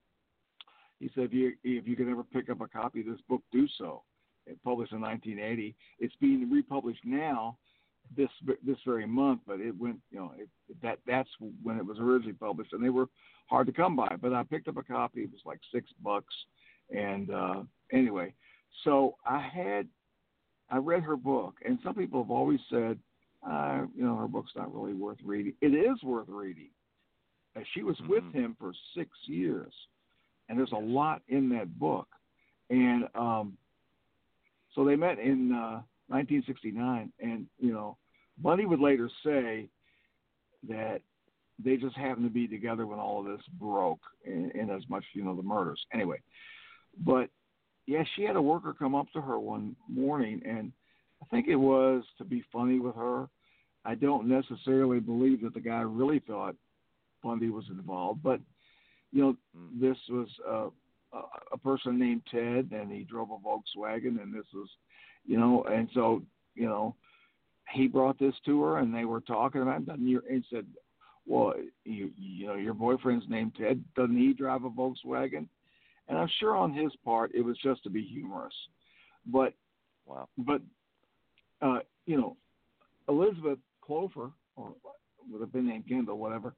he said, if you, if you could ever pick up a copy of this book, do so. It published in nineteen eighty. It's being republished now this this very month, but it went, you know, it, that that's when it was originally published, and they were hard to come by. But I picked up a copy. It was like six bucks. And uh, anyway, so I had, I read her book, and some people have always said, uh, you know, her book's not really worth reading. It is worth reading. Uh, she was mm-hmm. with him for six years, and there's a lot in that book. And um, so they met in uh, nineteen sixty-nine, and, you know, Bundy would later say that they just happened to be together when all of this broke, in, in as much, you know, the murders. Anyway. But, yeah, she had a worker come up to her one morning, and I think it was to be funny with her. I don't necessarily believe that the guy really thought Bundy was involved, but, you know, mm. this was uh, a, a person named Ted, and he drove a Volkswagen, and this was, you know, and so, you know, he brought this to her, and they were talking about it, and said, well, you, you know, your boyfriend's named Ted. Doesn't he drive a Volkswagen? And I'm sure on his part it was just to be humorous, but wow. but uh, you know, Elizabeth Klopfer, or would have been named Kendall, whatever.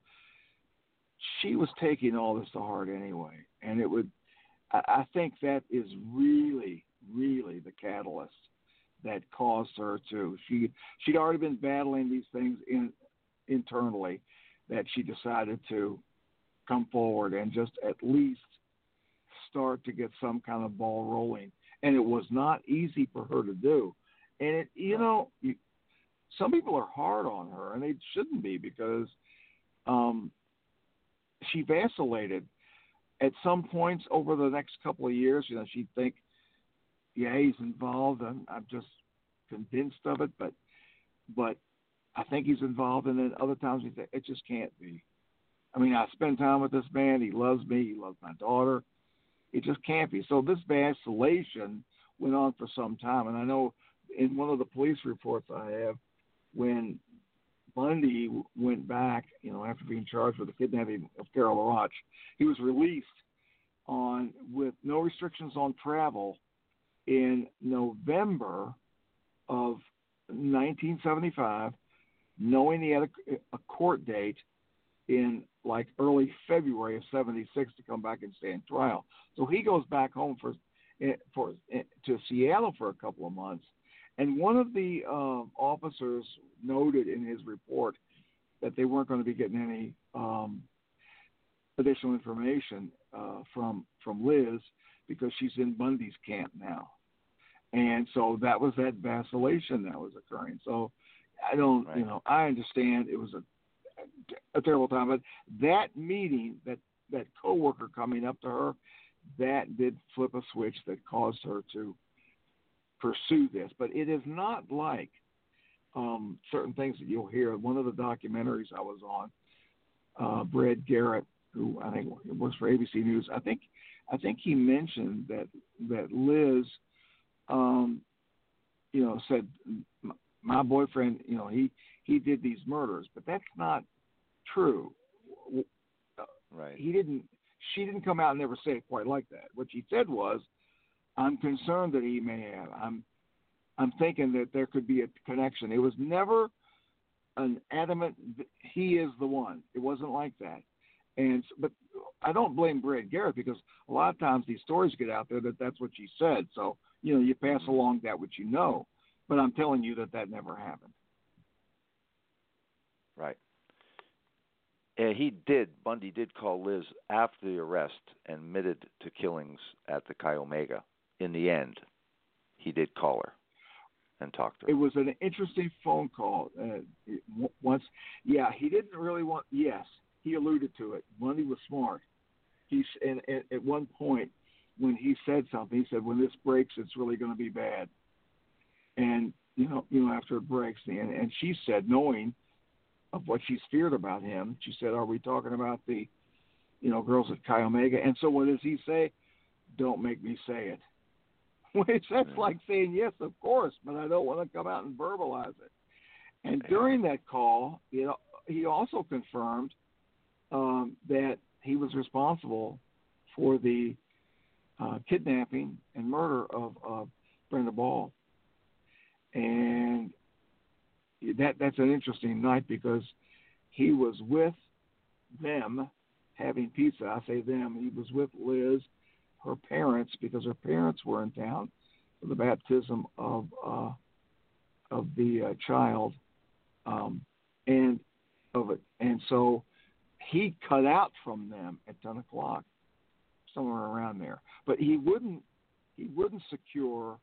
She was taking all this to heart anyway, and it would. I, I think that is really, really the catalyst that caused her to. She she'd already been battling these things in internally, that she decided to come forward and just at least start to get some kind of ball rolling. And it was not easy for her to do. And, it, you know, you, some people are hard on her, and they shouldn't be, because um, she vacillated. At some points over the next couple of years, you know, she'd think, yeah, he's involved, and I'm just convinced of it, but but I think he's involved. And then other times you think, it just can't be. I mean, I spend time with this man. He loves me. He loves my daughter. It just can't be. So this vacillation went on for some time. And I know in one of the police reports I have, when Bundy went back, you know, after being charged with the kidnapping of Carol LaRoche, he was released on with no restrictions on travel in November of nineteen seventy-five, knowing he had a, a court date in like early February of seventy-six to come back and stand trial. So he goes back home for for to Seattle for a couple of months. And one of the uh, officers noted in his report that they weren't going to be getting any um, additional information uh, from from Liz because she's in Bundy's camp now. And so that was that vacillation that was occurring. So I don't, right. you know, I understand it was a, a terrible time, but that meeting, that, that coworker coming up to her, that did flip a switch that caused her to pursue this. But it is not like um, certain things that you'll hear. One of the documentaries I was on, uh, Brad Garrett, who I think works for A B C News, I think I think he mentioned that that Liz, um, you know, said my boyfriend, you know, he he did these murders, but that's not true. Right. He didn't. She didn't come out and never say it quite like that. What she said was, "I'm concerned that he may have. I'm, I'm thinking that there could be a connection." It was never an adamant. He is the one. It wasn't like that. And but I don't blame Brad Garrett because a lot of times these stories get out there that that's what she said. So you know you pass along that which you know. But I'm telling you that that never happened. Right. Uh, he did, Bundy did call Liz after the arrest and admitted to killings at the Chi Omega. In the end, he did call her and talk to her. It was an interesting phone call. Uh, once, yeah, he didn't really want, yes, he alluded to it. Bundy was smart. He's, and, and at one point, when he said something, he said, when this breaks, it's really going to be bad. And, you know, you know, after it breaks, and, and she said, knowing of what she's feared about him, she said, are we talking about the, you know, girls at Chi Omega? And so what does he say? Don't make me say it. Which that's yeah. like saying, yes, of course, but I don't want to come out and verbalize it. And yeah. during that call, you know, he also confirmed um, that he was responsible for the uh, kidnapping and murder of uh, Brenda Ball. And that that's an interesting night because he was with them having pizza. I say them. He was with Liz, her parents, because her parents were in town for the baptism of uh, of the uh, child, um, and of it. And so he cut out from them at ten o'clock, somewhere around there. But he wouldn't he wouldn't secure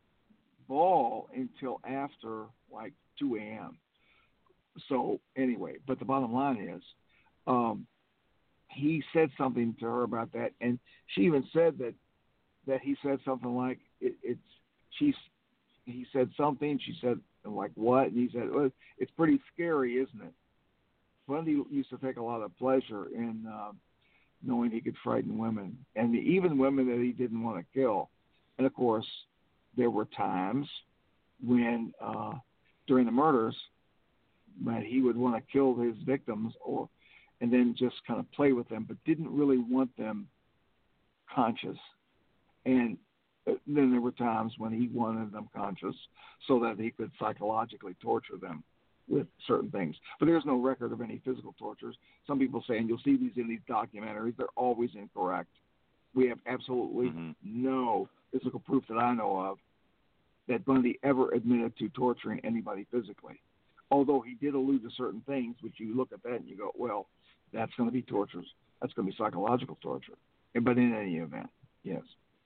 Ball until after like two a.m. So anyway, but the bottom line is, um, he said something to her about that, and she even said that that he said something like it, it's she's he said something. She said like what? And he said well, it's pretty scary, isn't it? Bundy used to take a lot of pleasure in uh, knowing he could frighten women, and even women that he didn't want to kill. And of course, there were times when uh, during the murders that he would want to kill his victims or and then just kind of play with them, but didn't really want them conscious. And then there were times when he wanted them conscious so that he could psychologically torture them with certain things. But there's no record of any physical tortures. Some people say, and you'll see these in these documentaries, they're always incorrect. We have absolutely mm-hmm. no physical proof that I know of that Bundy ever admitted to torturing anybody physically. Although he did allude to certain things, which you look at that and you go, well, that's going to be torture. That's going to be psychological torture. But in any event, yes.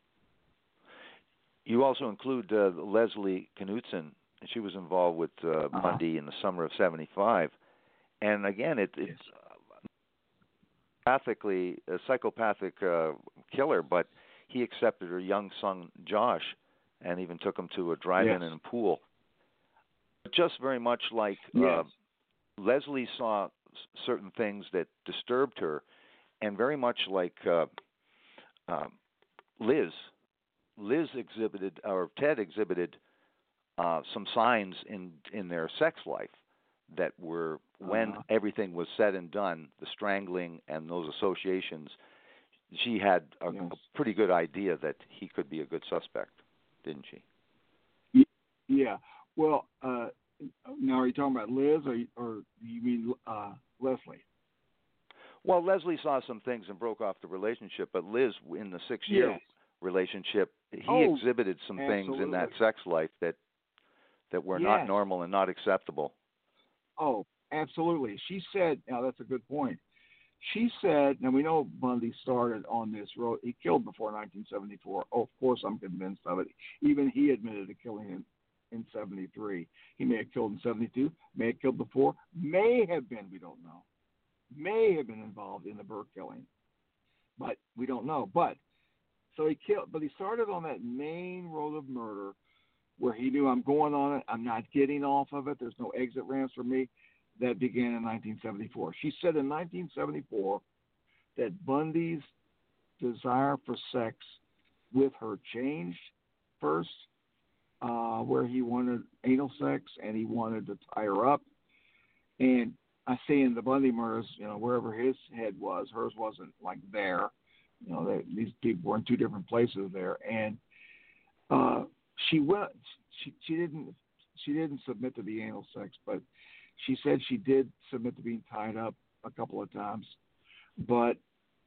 You also include uh, Leslie Knutson. She was involved with uh, uh-huh. Bundy in the summer of seventy-five. And again, it, it's yes. pathically, a psychopathic uh, killer, but he accepted her young son, Josh, and even took him to a drive-in yes. and a pool. Just very much like yes. uh, Leslie saw certain things that disturbed her, and very much like uh, uh, Liz, Liz exhibited, or Ted exhibited, uh, some signs in in their sex life that were, when Uh-huh. everything was said and done, the strangling and those associations, she had a, Yes. a pretty good idea that he could be a good suspect, didn't she? Y- Yeah. Well, uh, now are you talking about Liz, or or you mean uh, Leslie? Well, Leslie saw some things and broke off the relationship, but Liz, in the six-year Yes. relationship, he Oh, exhibited some things in that absolutely. sex life that that were not Yes. normal and not acceptable. Oh, absolutely. She said, now that's a good point. She said, now we know Bundy started on this road. He killed before nineteen seventy-four. Oh, of course, I'm convinced of it. Even he admitted to killing him in seventy-three. He may have killed in seventy-two, may have killed before, may have been, we don't know, may have been involved in the Burke killing, but we don't know. But so he killed, but he started on that main road of murder where he knew, I'm going on it, I'm not getting off of it, there's no exit ramps for me. That began in nineteen seventy-four. She said in nineteen seventy-four that Bundy's desire for sex with her changed first, uh, where he wanted anal sex and he wanted to tie her up. And I say in the Bundy murders, you know, wherever his head was, hers wasn't like there. You know, they, these people were in two different places there. And uh, she went. She she didn't she didn't submit to the anal sex, but she said she did submit to being tied up a couple of times. But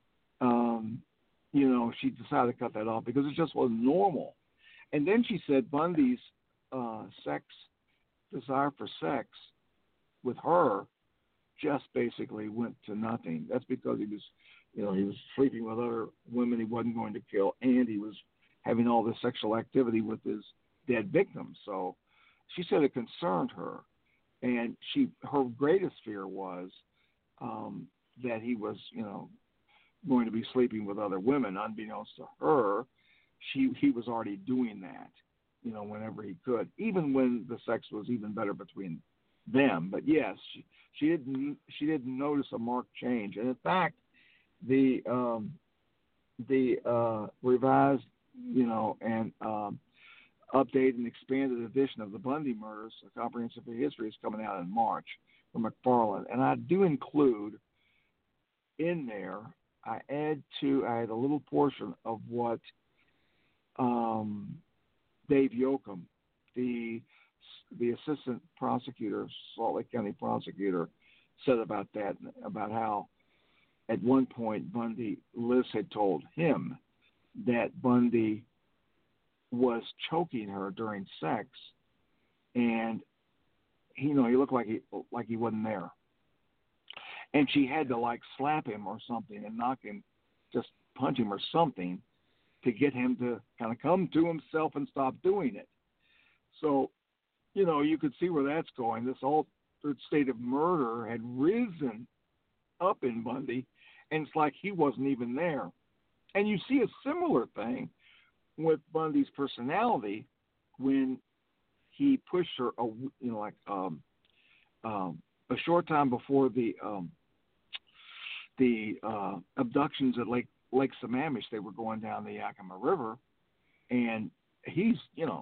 um, you know, she decided to cut that off because it just wasn't normal. And then she said Bundy's uh, sex desire for sex with her just basically went to nothing. That's because he was, you know, he was sleeping with other women he wasn't going to kill, and he was having all this sexual activity with his dead victims. So she said it concerned her, and she her greatest fear was um, that he was, you know, going to be sleeping with other women. Unbeknownst to her, she he was already doing that, you know, whenever he could, even when the sex was even better between them. But yes, she, she didn't she didn't notice a marked change, and in fact, the um, the uh, revised, you know, and um, updated and expanded edition of the Bundy Murders, A Comprehensive History, is coming out in March from McFarland, and I do include in there. I add to I had a little portion of what um, Dave Yoakum, the the assistant prosecutor, Salt Lake County prosecutor, said about that, about how at one point Bundy, Liz had told him that Bundy was choking her during sex, and he, you know, he looked like he like he wasn't there, and she had to like slap him or something and knock him, just punch him or something, to get him to kind of come to himself and stop doing it. So, you know, you could see where that's going. This altered state of murder had risen up in Bundy, and it's like he wasn't even there. And you see a similar thing with Bundy's personality when he pushed her, a, you know, like um, um, a short time before the um, the uh, abductions at Lake Lake Sammamish. They were going down the Yakima River, and he's, you know,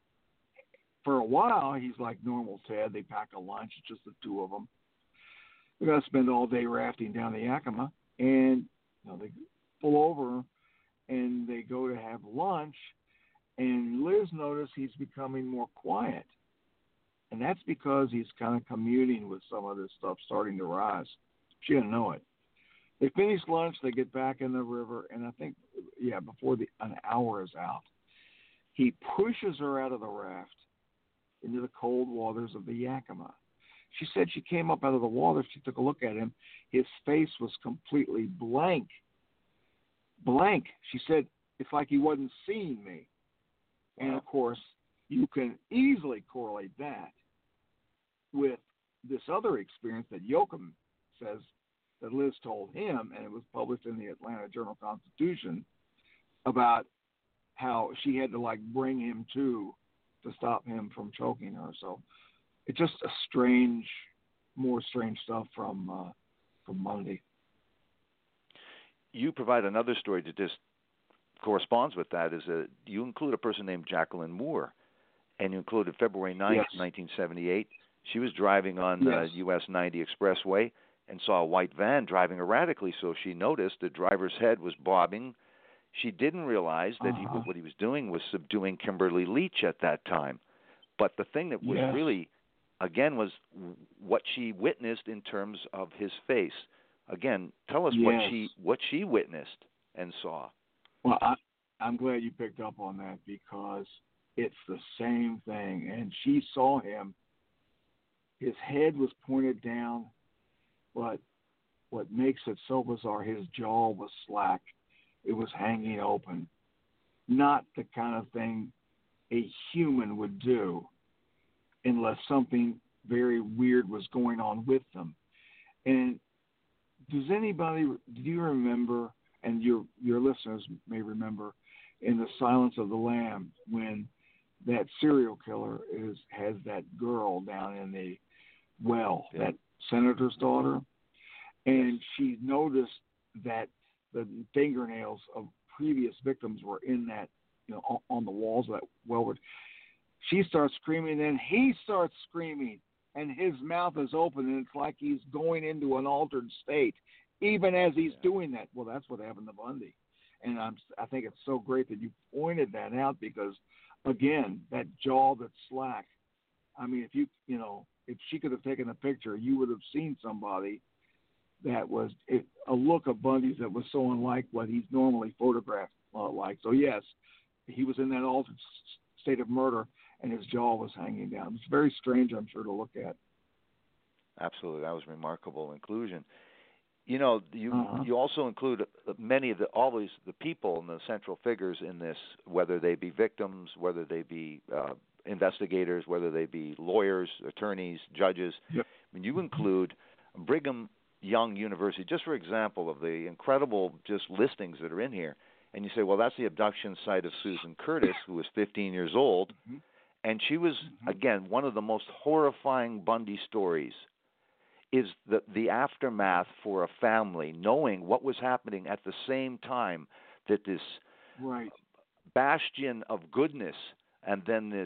for a while he's like normal Ted. They pack a lunch, it's just the two of them. They're gonna spend all day rafting down the Yakima, and you know, they pull over and they go to have lunch, and Liz noticed he's becoming more quiet. And that's because he's kind of communing with some of this stuff starting to rise. She didn't know it. They finish lunch, they get back in the river, and I think, yeah, before the an hour is out, he pushes her out of the raft into the cold waters of the Yakima. She said she came up out of the water, she took a look at him, his face was completely blank. Blank. She said, it's like he wasn't seeing me. Wow. And of course, you can easily correlate that with this other experience that Yoakum says that Liz told him, and it was published in the Atlanta Journal-Constitution, about how she had to like bring him to to stop him from choking her. So it's just a strange, more strange stuff from uh, from Bundy. You provide another story that just corresponds with that is that you include a person named Jacqueline Moore, and you included February ninth, yes. nineteen seventy-eight. She was driving on yes. the U S ninety expressway and saw a white van driving erratically, so she noticed the driver's head was bobbing. She didn't realize that uh-huh. he, what he was doing was subduing Kimberly Leach at that time. But the thing that was yes. really, again, was what she witnessed in terms of his face. Again, tell us yes. what she what she witnessed and saw. Well, I, I'm glad you picked up on that because it's the same thing. And she saw him. His head was pointed down, but what makes it so bizarre, his jaw was slack. It was hanging open. Not the kind of thing a human would do unless something very weird was going on with them. And does anybody, do you remember, and your your listeners may remember, in The Silence of the Lamb, when that serial killer is has that girl down in the well, yeah. that senator's daughter, and she noticed that the fingernails of previous victims were in that, you know, on the walls of that well. She starts screaming, and he starts screaming, and his mouth is open, and it's like he's going into an altered state, even as he's yeah. doing that. Well, that's what happened to Bundy, and I'm, I think it's so great that you pointed that out because, again, that jaw that's slack. I mean, if you, you know, if she could have taken a picture, you would have seen somebody that was it, a look of Bundy's that was so unlike what he's normally photographed uh, like. So, yes, he was in that altered state of murder, and his jaw was hanging down. It's very strange, I'm sure, to look at. Absolutely. That was remarkable inclusion. You know, you uh-huh. you also include many of the always the people and the central figures in this, whether they be victims, whether they be uh, investigators, whether they be lawyers, attorneys, judges. Yep. I mean, you include Brigham Young University, just for example, of the incredible just listings that are in here. And you say, well, that's the abduction site of Susan Curtis, who was fifteen years old. Mm-hmm. And she was, mm-hmm. again, one of the most horrifying Bundy stories is the, the aftermath for a family, knowing what was happening at the same time that this right. bastion of goodness and then this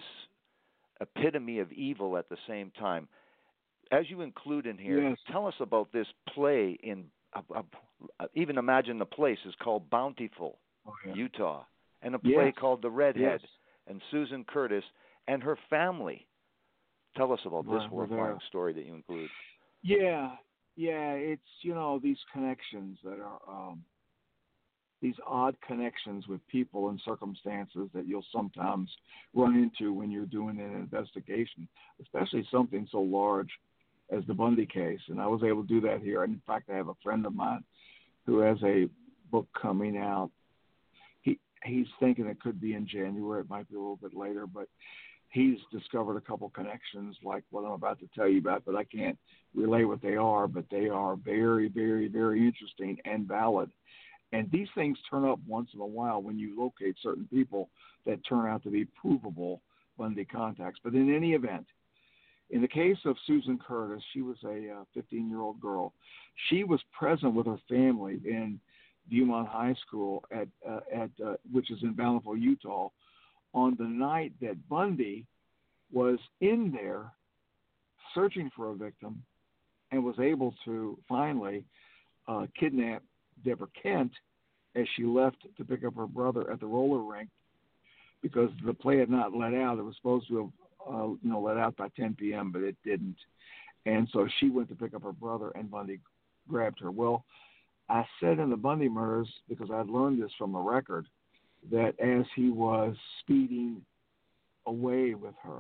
epitome of evil at the same time. As you include in here, yes. tell us about this play in, uh, uh, even imagine the place is called Bountiful, oh, yeah. Utah, and a play yes. called The Redhead, yes. and Susan Curtis and her family. Tell us about We're, this horrifying story that you include. Yeah, yeah, it's, you know, these connections that are, um, these odd connections with people and circumstances that you'll sometimes run into when you're doing an investigation, especially something so large as the Bundy case. And I was able to do that here. And in fact, I have a friend of mine who has a book coming out. He He's thinking it could be in January. It might be a little bit later, but he's discovered a couple connections like what I'm about to tell you about, but I can't relay what they are, but they are very, very, very interesting and valid. And these things turn up once in a while when you locate certain people that turn out to be provable Bundy contacts. But in any event, in the case of Susan Curtis, she was a uh, fifteen-year-old girl. She was present with her family in Viewmont High School, at, uh, at uh, which is in Bountiful, Utah, on the night that Bundy was in there searching for a victim and was able to finally uh, kidnap Deborah Kent as she left to pick up her brother at the roller rink because the play had not let out. It was supposed to have uh, you know, let out by ten p.m., but it didn't. And so she went to pick up her brother, and Bundy grabbed her. Well, I said in the Bundy murders, because I'd learned this from the record, that as he was speeding away with her,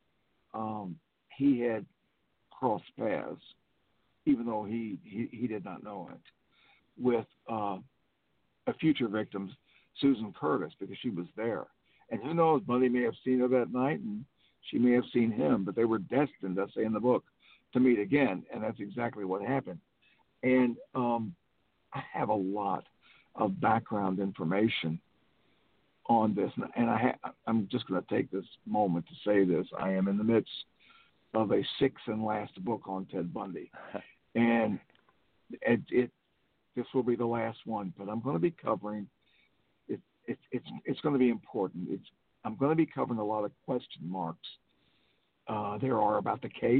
um, he had crossed paths, even though he, he, he did not know it, with uh, a future victim, Susan Curtis, because she was there. And who knows, Bundy may have seen her that night, and she may have seen him, but they were destined, I say in the book, to meet again, and that's exactly what happened. And um, I have a lot of background information on this, and I ha- I'm just going to take this moment to say this. I am in the midst of a sixth and last book on Ted Bundy, and it, it this will be the last one, but I'm going to be covering it, it's it's going to be important. It's I'm going to be covering a lot of question marks uh, there are about the case,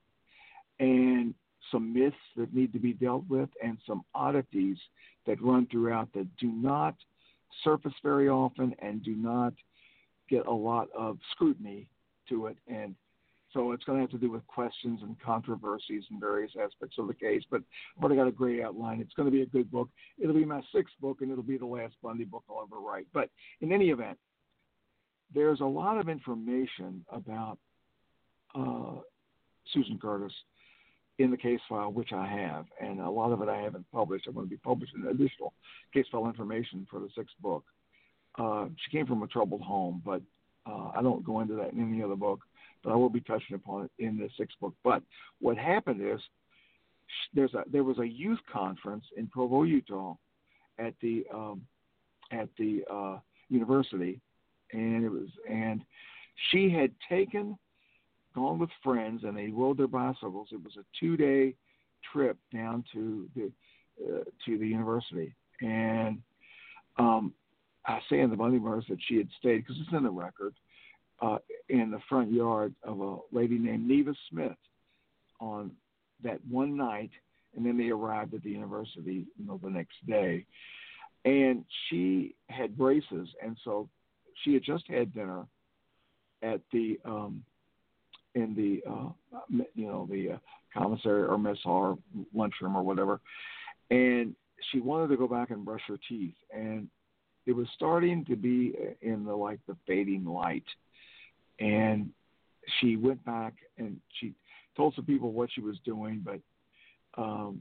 and some myths that need to be dealt with, and some oddities that run throughout that do not surface very often and do not get a lot of scrutiny to it. And so it's going to have to do with questions and controversies in various aspects of the case. But I've already got a great outline. It's going to be a good book. It'll be my sixth book, and it'll be the last Bundy book I'll ever write. But in any event, there's a lot of information about uh, Susan Curtis in the case file, which I have, and a lot of it I haven't published. I'm going to be publishing additional case file information for the sixth book. Uh, she came from a troubled home, but uh, I don't go into that in any other book, but I will be touching upon it in the sixth book. But what happened is there's a, there was a youth conference in Provo, Utah, at the um, at the uh, university, and it was and she had taken. gone with friends, and they rode their bicycles. It was a two-day trip down to the uh, to the university, and um, I say in the Bundy Murders that she had stayed, because it's in the record, uh, in the front yard of a lady named Neva Smith on that one night, and then they arrived at the university, you know, the next day, and she had braces, and so she had just had dinner at the um, in the, uh, you know, the uh, commissary or mess hall or lunchroom or whatever. And she wanted to go back and brush her teeth. And it was starting to be in the, like, the fading light. And she went back and she told some people what she was doing, but um,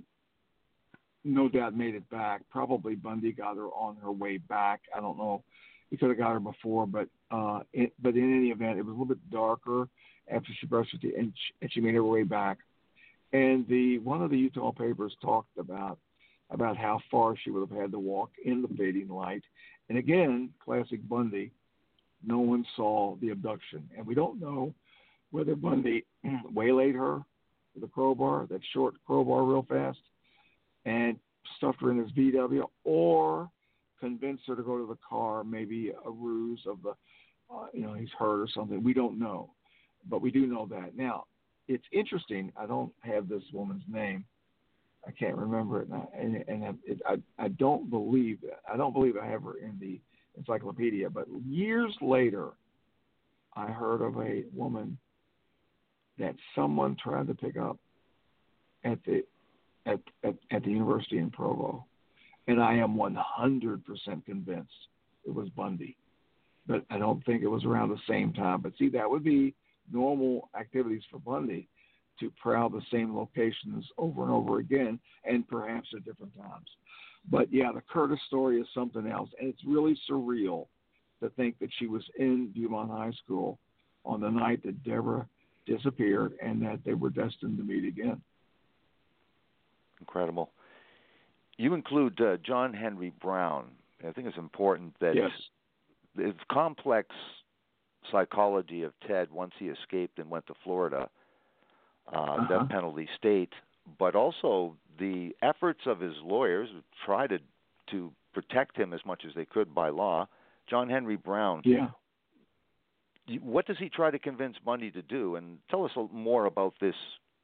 no doubt made it back. Probably Bundy got her on her way back. I don't know. He could have got her before, but uh, it, but in any event, it was a little bit darker after she brushed her teeth, and she, and she made her way back. And the one of the Utah papers talked about about how far she would have had to walk in the fading light. And again, classic Bundy, no one saw the abduction. And we don't know whether Bundy waylaid her with a crowbar, that short crowbar real fast, and stuffed her in his V W, or convinced her to go to the car, maybe a ruse of the, uh, you know, he's hurt or something. We don't know. But we do know that. Now, it's interesting. I don't have this woman's name. I can't remember it, and I, and, and it, I, I don't believe I don't believe I have her in the encyclopedia. But years later, I heard of a woman that someone tried to pick up at the at at, at the university in Provo, and I am one hundred percent convinced it was Bundy. But I don't think it was around the same time. But see, that would be normal activities for Bundy, to prowl the same locations over and over again, and perhaps at different times. But yeah, the Curtis story is something else, and it's really surreal to think that she was in Beaumont High School on the night that Deborah disappeared, and that they were destined to meet again. Incredible. You include uh, John Henry Brown. I think it's important that yes. the complex psychology of Ted once he escaped and went to Florida, uh, uh-huh. death penalty state, but also the efforts of his lawyers who tried to to protect him as much as they could by law. John Henry Brown. Yeah. What does he try to convince Bundy to do? And tell us more about this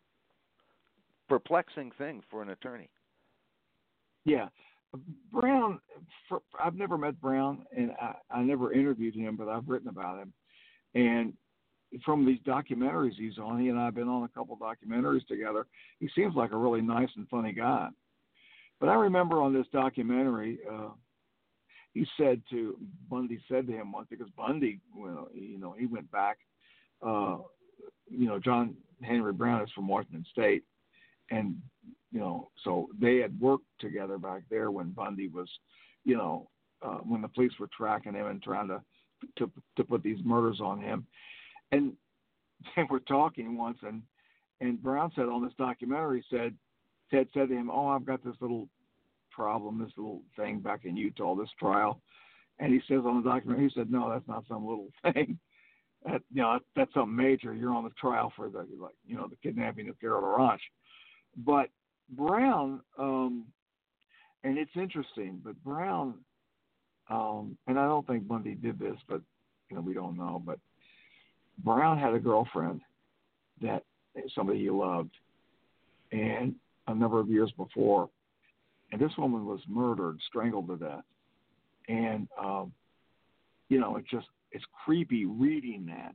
perplexing thing for an attorney. Yeah. Brown, for, I've never met Brown, and I, I never interviewed him, but I've written about him. And from these documentaries he's on, he and I have been on a couple documentaries together, he seems like a really nice and funny guy. But I remember on this documentary, uh, he said to, Bundy said to him once, because Bundy, well, you know, he went back, uh, you know, John Henry Brown is from Washington State, and, you know, so they had worked together back there when Bundy was, you know, uh, when the police were tracking him and trying to, to to put these murders on him. And they were talking once, and, and Brown said on this documentary, said, Ted said to him, oh, I've got this little problem, this little thing back in Utah, this trial. And he says on the documentary, he said, no, that's not some little thing. That, you know, that's something major. You're on the trial for the, like, you know, the kidnapping of Carol Laranche. But Brown, um, and it's interesting, but Brown, um, and I don't think Bundy did this, but you know we don't know. But Brown had a girlfriend that somebody he loved, and a number of years before, and this woman was murdered, strangled to death, and um, you know it just it's creepy reading that,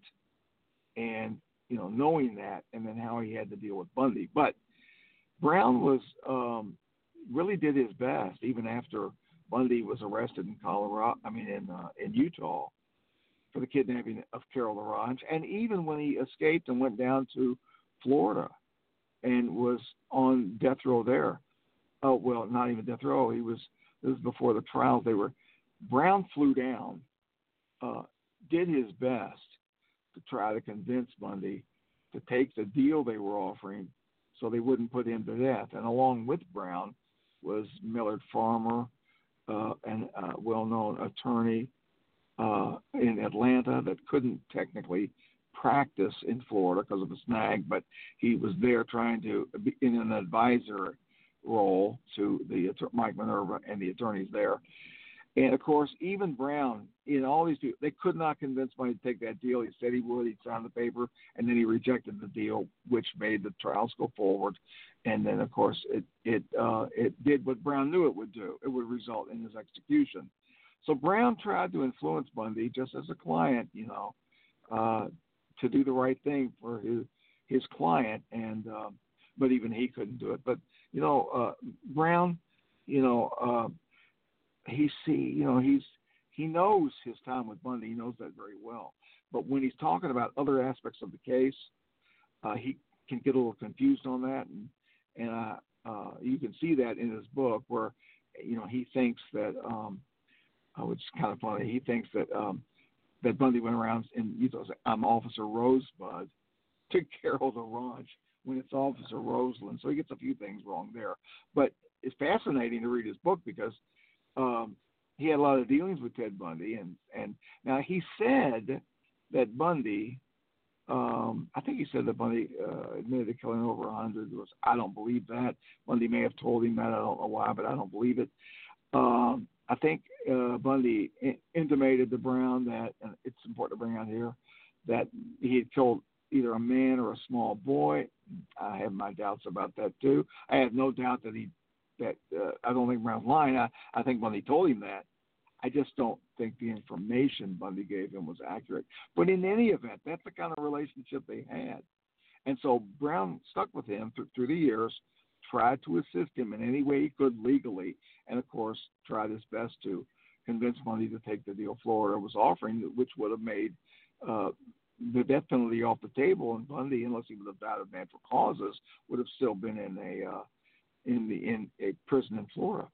and you know knowing that, and then how he had to deal with Bundy, but Brown was um, really did his best even after Bundy was arrested in Colorado. I mean, in uh, in Utah for the kidnapping of Carol LaRange, and even when he escaped and went down to Florida and was on death row there. Oh well, not even death row. He was. This was before the trials. They were. Brown flew down, uh, did his best to try to convince Bundy to take the deal they were offering, so they wouldn't put him to death. And along with Brown was Millard Farmer, uh, an uh, well-known attorney uh, in Atlanta that couldn't technically practice in Florida because of a snag, but he was there trying to be in an advisor role to the Mike Minerva and the attorneys there. And of course, even Brown, in all these people, they could not convince Bundy to take that deal. He said he would. He signed the paper, and then he rejected the deal, which made the trials go forward. And then, of course, it it uh, it did what Brown knew it would do. It would result in his execution. So Brown tried to influence Bundy, just as a client, you know, uh, to do the right thing for his his client, and um, but even he couldn't do it. But you know, uh, Brown, you know. Uh, He see, you know, he's he knows his time with Bundy. He knows that very well. But when he's talking about other aspects of the case, uh, he can get a little confused on that, and and uh, uh, you can see that in his book where, you know, he thinks that, um, oh, it's kind of funny. He thinks that um, that Bundy went around and you know, I'm Officer Rosebud to Carol LaRange when it's Officer Roseland. So he gets a few things wrong there. But it's fascinating to read his book because. Um, he had a lot of dealings with Ted Bundy, and, and now he said that Bundy, um, I think he said that Bundy uh, admitted to killing over a hundred. I don't believe that. Bundy may have told him that. I don't know why, but I don't believe it. Um, I think uh, Bundy in- intimated to Brown that, and it's important to bring out here, that he had killed either a man or a small boy. I have my doubts about that too. I have no doubt that he that uh, I don't think Brown's lying. I, I think Bundy told him that. I just don't think the information Bundy gave him was accurate. But in any event, that's the kind of relationship they had. And so Brown stuck with him through, through the years, tried to assist him in any way he could legally, and of course tried his best to convince Bundy to take the deal Florida was offering, which would have made uh, the death penalty off the table. And Bundy, unless he would have died of natural causes, would have still been in a uh, in the in a prison in Florida.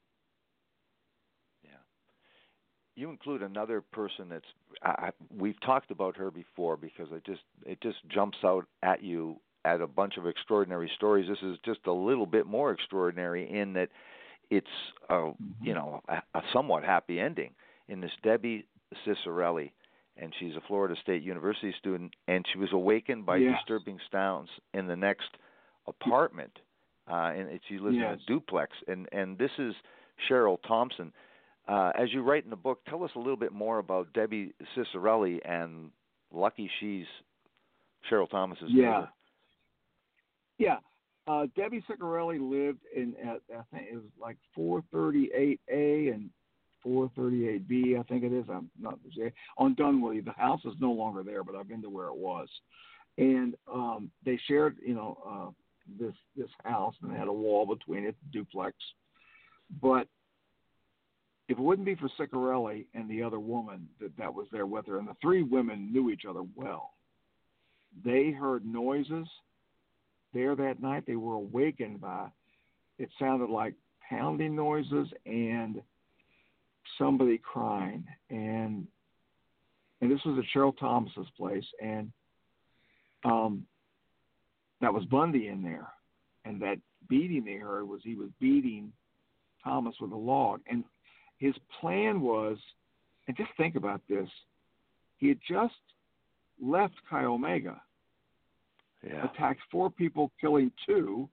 Yeah. You include another person that's I, we've talked about her before because it just it just jumps out at you at a bunch of extraordinary stories. This is just a little bit more extraordinary in that it's a, mm-hmm. you know a, a somewhat happy ending in this Debbie Ciccarelli, and she's a Florida State University student, and she was awakened by yes. disturbing sounds in the next apartment. Uh, and she lives yes. in a duplex, and, and this is Cheryl Thompson. Uh, as you write in the book, tell us a little bit more about Debbie Ciccarelli, and lucky she's Cheryl Thomas's yeah. neighbor. Yeah, uh, Debbie Ciccarelli lived in at I think it was like four thirty-eight A and four thirty-eight B. I think it is. I'm not sure. On Dunwoody. The house is no longer there, but I've been to where it was, and um, they shared, you know. Uh, this this house, and it had a wall between it, duplex. But if it wouldn't be for Ciccarelli and the other woman that, that was there with her, and the three women knew each other well, they heard noises there that night. They were awakened by, it sounded like pounding noises and somebody crying. And and this was at Cheryl Thomas's place, and um that was Bundy in there, and that beating they heard was he was beating Thomas with a log. And his plan was, and just think about this, he had just left Chi Omega, yeah. attacked four people, killing two,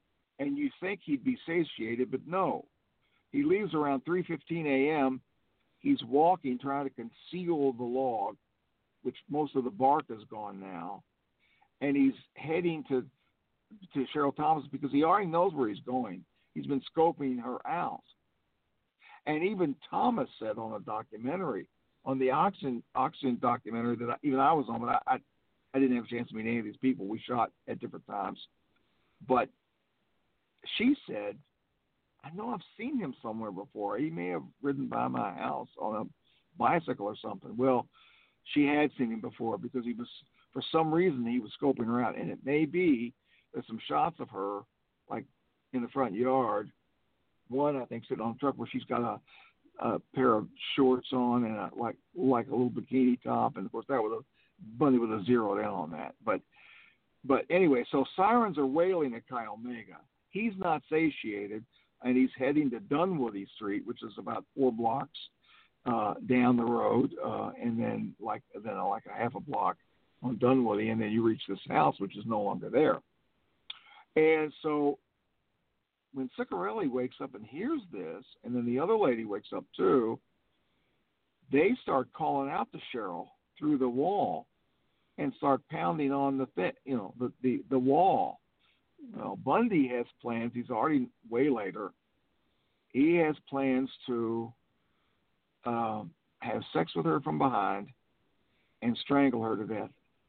and you think he'd be satiated, but no. He leaves around three fifteen a.m., he's walking, trying to conceal the log, which most of the bark is gone now, and he's heading to to Cheryl Thomas because he already knows where he's going. He's been scoping her out. And even Thomas said on a documentary, on the Oxygen, Oxygen documentary that I, even I was on, but I, I, I didn't have a chance to meet any of these people. We shot at different times. But she said, I know I've seen him somewhere before. He may have ridden by my house on a bicycle or something. Well, she had seen him before because he was, for some reason, he was scoping her out. And it may be there's some shots of her, like in the front yard. One, I think, sitting on a truck where she's got a, a pair of shorts on and a, like like a little bikini top, and of course that was a bunny with a zero down on that. But but anyway, so sirens are wailing at Chi Omega. He's not satiated, and he's heading to Dunwoody Street, which is about four blocks uh, down the road, uh, and then like then like a half a block on Dunwoody, and then you reach this house, which is no longer there. And so when Ciccarelli wakes up and hears this, and then the other lady wakes up too, they start calling out to Cheryl through the wall and start pounding on the th- you know the, the, the wall. Well, Bundy has plans. He's already waylaid her. He has plans to um, have sex with her from behind and strangle her to death,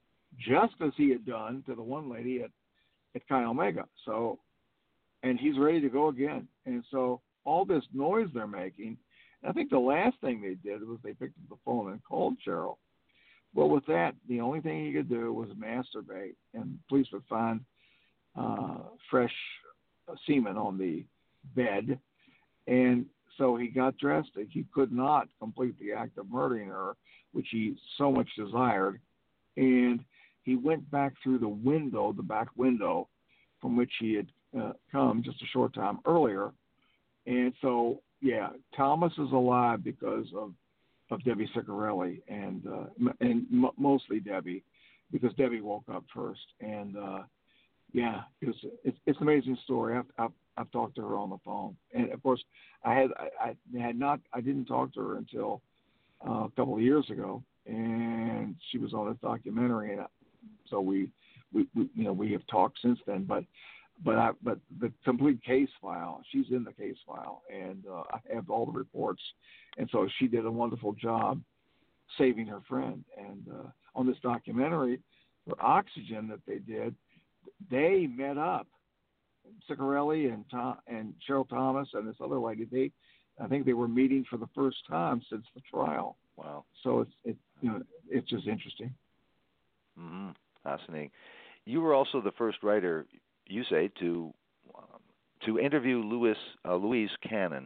just as he had done to the one lady at, at Chi Omega. So, and he's ready to go again. And so all this noise they're making, and I think the last thing they did was they picked up the phone and called Cheryl. Well, with that, the only thing he could do was masturbate, and police would find uh, fresh semen on the bed. And so he got dressed. He could not complete the act of murdering her, which he so much desired. And he went back through the window, the back window, from which he had uh, come just a short time earlier. And so, yeah, Thomas is alive because of, of Debbie Ciccarelli, and uh, and m- mostly Debbie, because Debbie woke up first. And uh, yeah, it was, it's it's an amazing story. I've, I've I've talked to her on the phone, and of course, I had I, I had not I didn't talk to her until uh, a couple of years ago, and she was on this documentary, and I, so we, we we you know we have talked since then. But but I but the complete case file, she's in the case file, and uh, I have all the reports, and so she did a wonderful job saving her friend. And uh, on this documentary, for Oxygen that they did, they met up. Ciccarelli and Tom, and Cheryl Thomas and this other lady, they, I think they were meeting for the first time since the trial. Wow! So it's it you know it's just interesting. Mm-hmm. Fascinating. You were also the first writer, you say, to um, to interview Louis uh, Louise Cannon,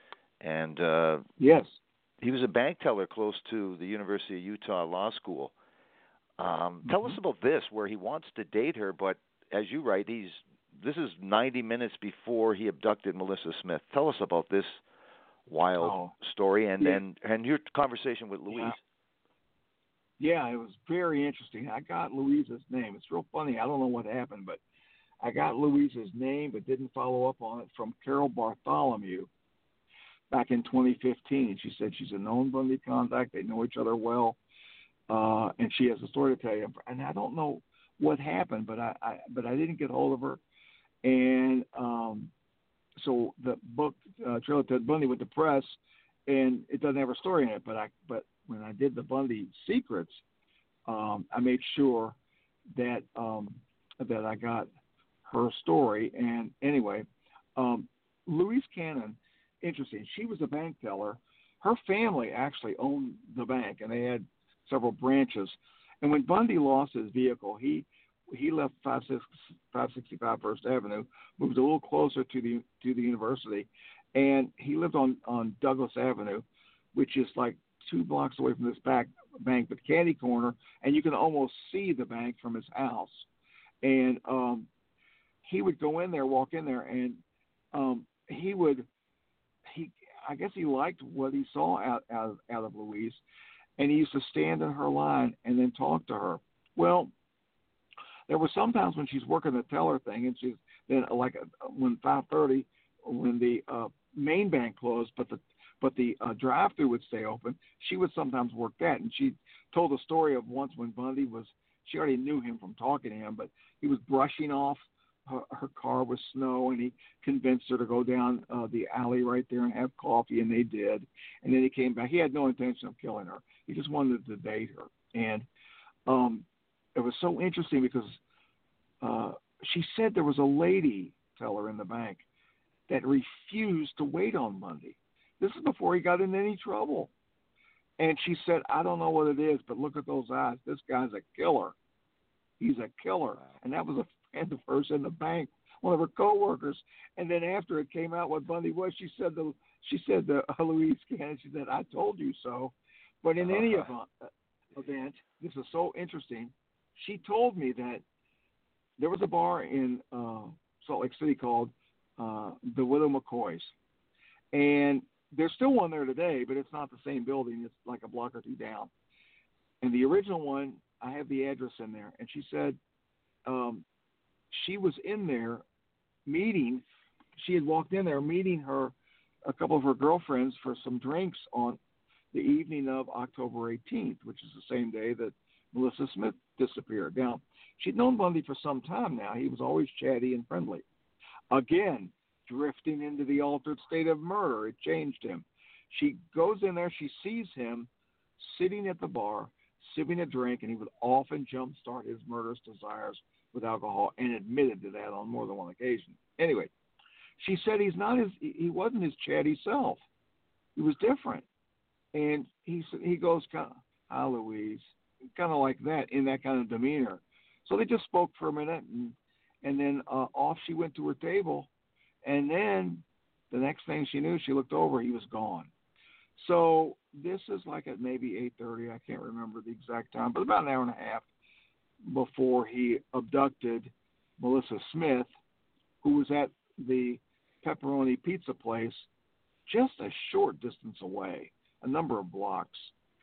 and uh, yes, he was a bank teller close to the University of Utah Law School. Um, mm-hmm. Tell us about this, where he wants to date her, but as you write, he's this is ninety minutes before he abducted Melissa Smith. Tell us about this wild oh, story and, yeah. and, and your conversation with Louise. Yeah. yeah, it was very interesting. I got Louise's name. It's real funny. I don't know what happened, but I got Louise's name but didn't follow up on it from Carol Bartholomew back in twenty fifteen. She said she's a known Bundy contact. They know each other well, uh, and she has a story to tell you. And I don't know what happened, but I, I but I didn't get hold of her. And um, so the book uh, Trail of Ted Bundy went to press, and it doesn't have her story in it. But I but when I did the Bundy Secrets, um, I made sure that um, that I got her story. And anyway, um, Louise Cannon, interesting. She was a bank teller. Her family actually owned the bank, and they had several branches. And when Bundy lost his vehicle, he he left five sixty-five First Avenue, moved a little closer to the to the university, and he lived on, on Douglas Avenue, which is like two blocks away from this back bank, but catty corner, and you can almost see the bank from his house. And um, he would go in there, walk in there, and um, he would he I guess he liked what he saw out out of, out of Louise, and he used to stand in her line and then talk to her. Well, there were some times when she's working the teller thing, and she's then like when five thirty, when the uh, main bank closed, but the but the uh, drive-through would stay open. She would sometimes work that, and she told a story of once when Bundy was. She already knew him from talking to him, but he was brushing off her, her car with snow, and he convinced her to go down uh, the alley right there and have coffee, and they did. And then he came back. He had no intention of killing her. He just wanted to date her. And um, it was so interesting because uh, she said there was a lady teller in the bank that refused to wait on Bundy. This is before he got in any trouble. And she said, I don't know what it is, but look at those eyes. This guy's a killer. He's a killer. And that was a friend of hers in the bank, one of her coworkers. And then after it came out what Bundy was, she said to, she said to Louise Cannon, she said, I told you so. But in any event, event, this is so interesting. She told me that there was a bar in uh, Salt Lake City called uh, the Widow McCoy's. And there's still one there today, but it's not the same building. It's like a block or two down. And the original one, I have the address in there. And she said um, she was in there meeting. She had walked in there meeting her, a couple of her girlfriends for some drinks on the evening of October eighteenth, which is the same day that Melissa Smith disappeared. Now, she'd known Bundy for some time now. He was always chatty and friendly. Again, drifting into the altered state of murder. It changed him. She goes in there. She sees him sitting at the bar, sipping a drink, and he would often jumpstart his murderous desires with alcohol and admitted to that on more than one occasion. Anyway, she said he's not his, he wasn't his chatty self. He was different. And he he goes, kind of, hi, Louise, kind of like that, in that kind of demeanor. So they just spoke for a minute, and, and then uh, off she went to her table. And then the next thing she knew, she looked over, he was gone. So this is like at maybe eight thirty, I can't remember the exact time, but about an hour and a half before he abducted Melissa Smith, who was at the pepperoni pizza place just a short distance away, a number of blocks.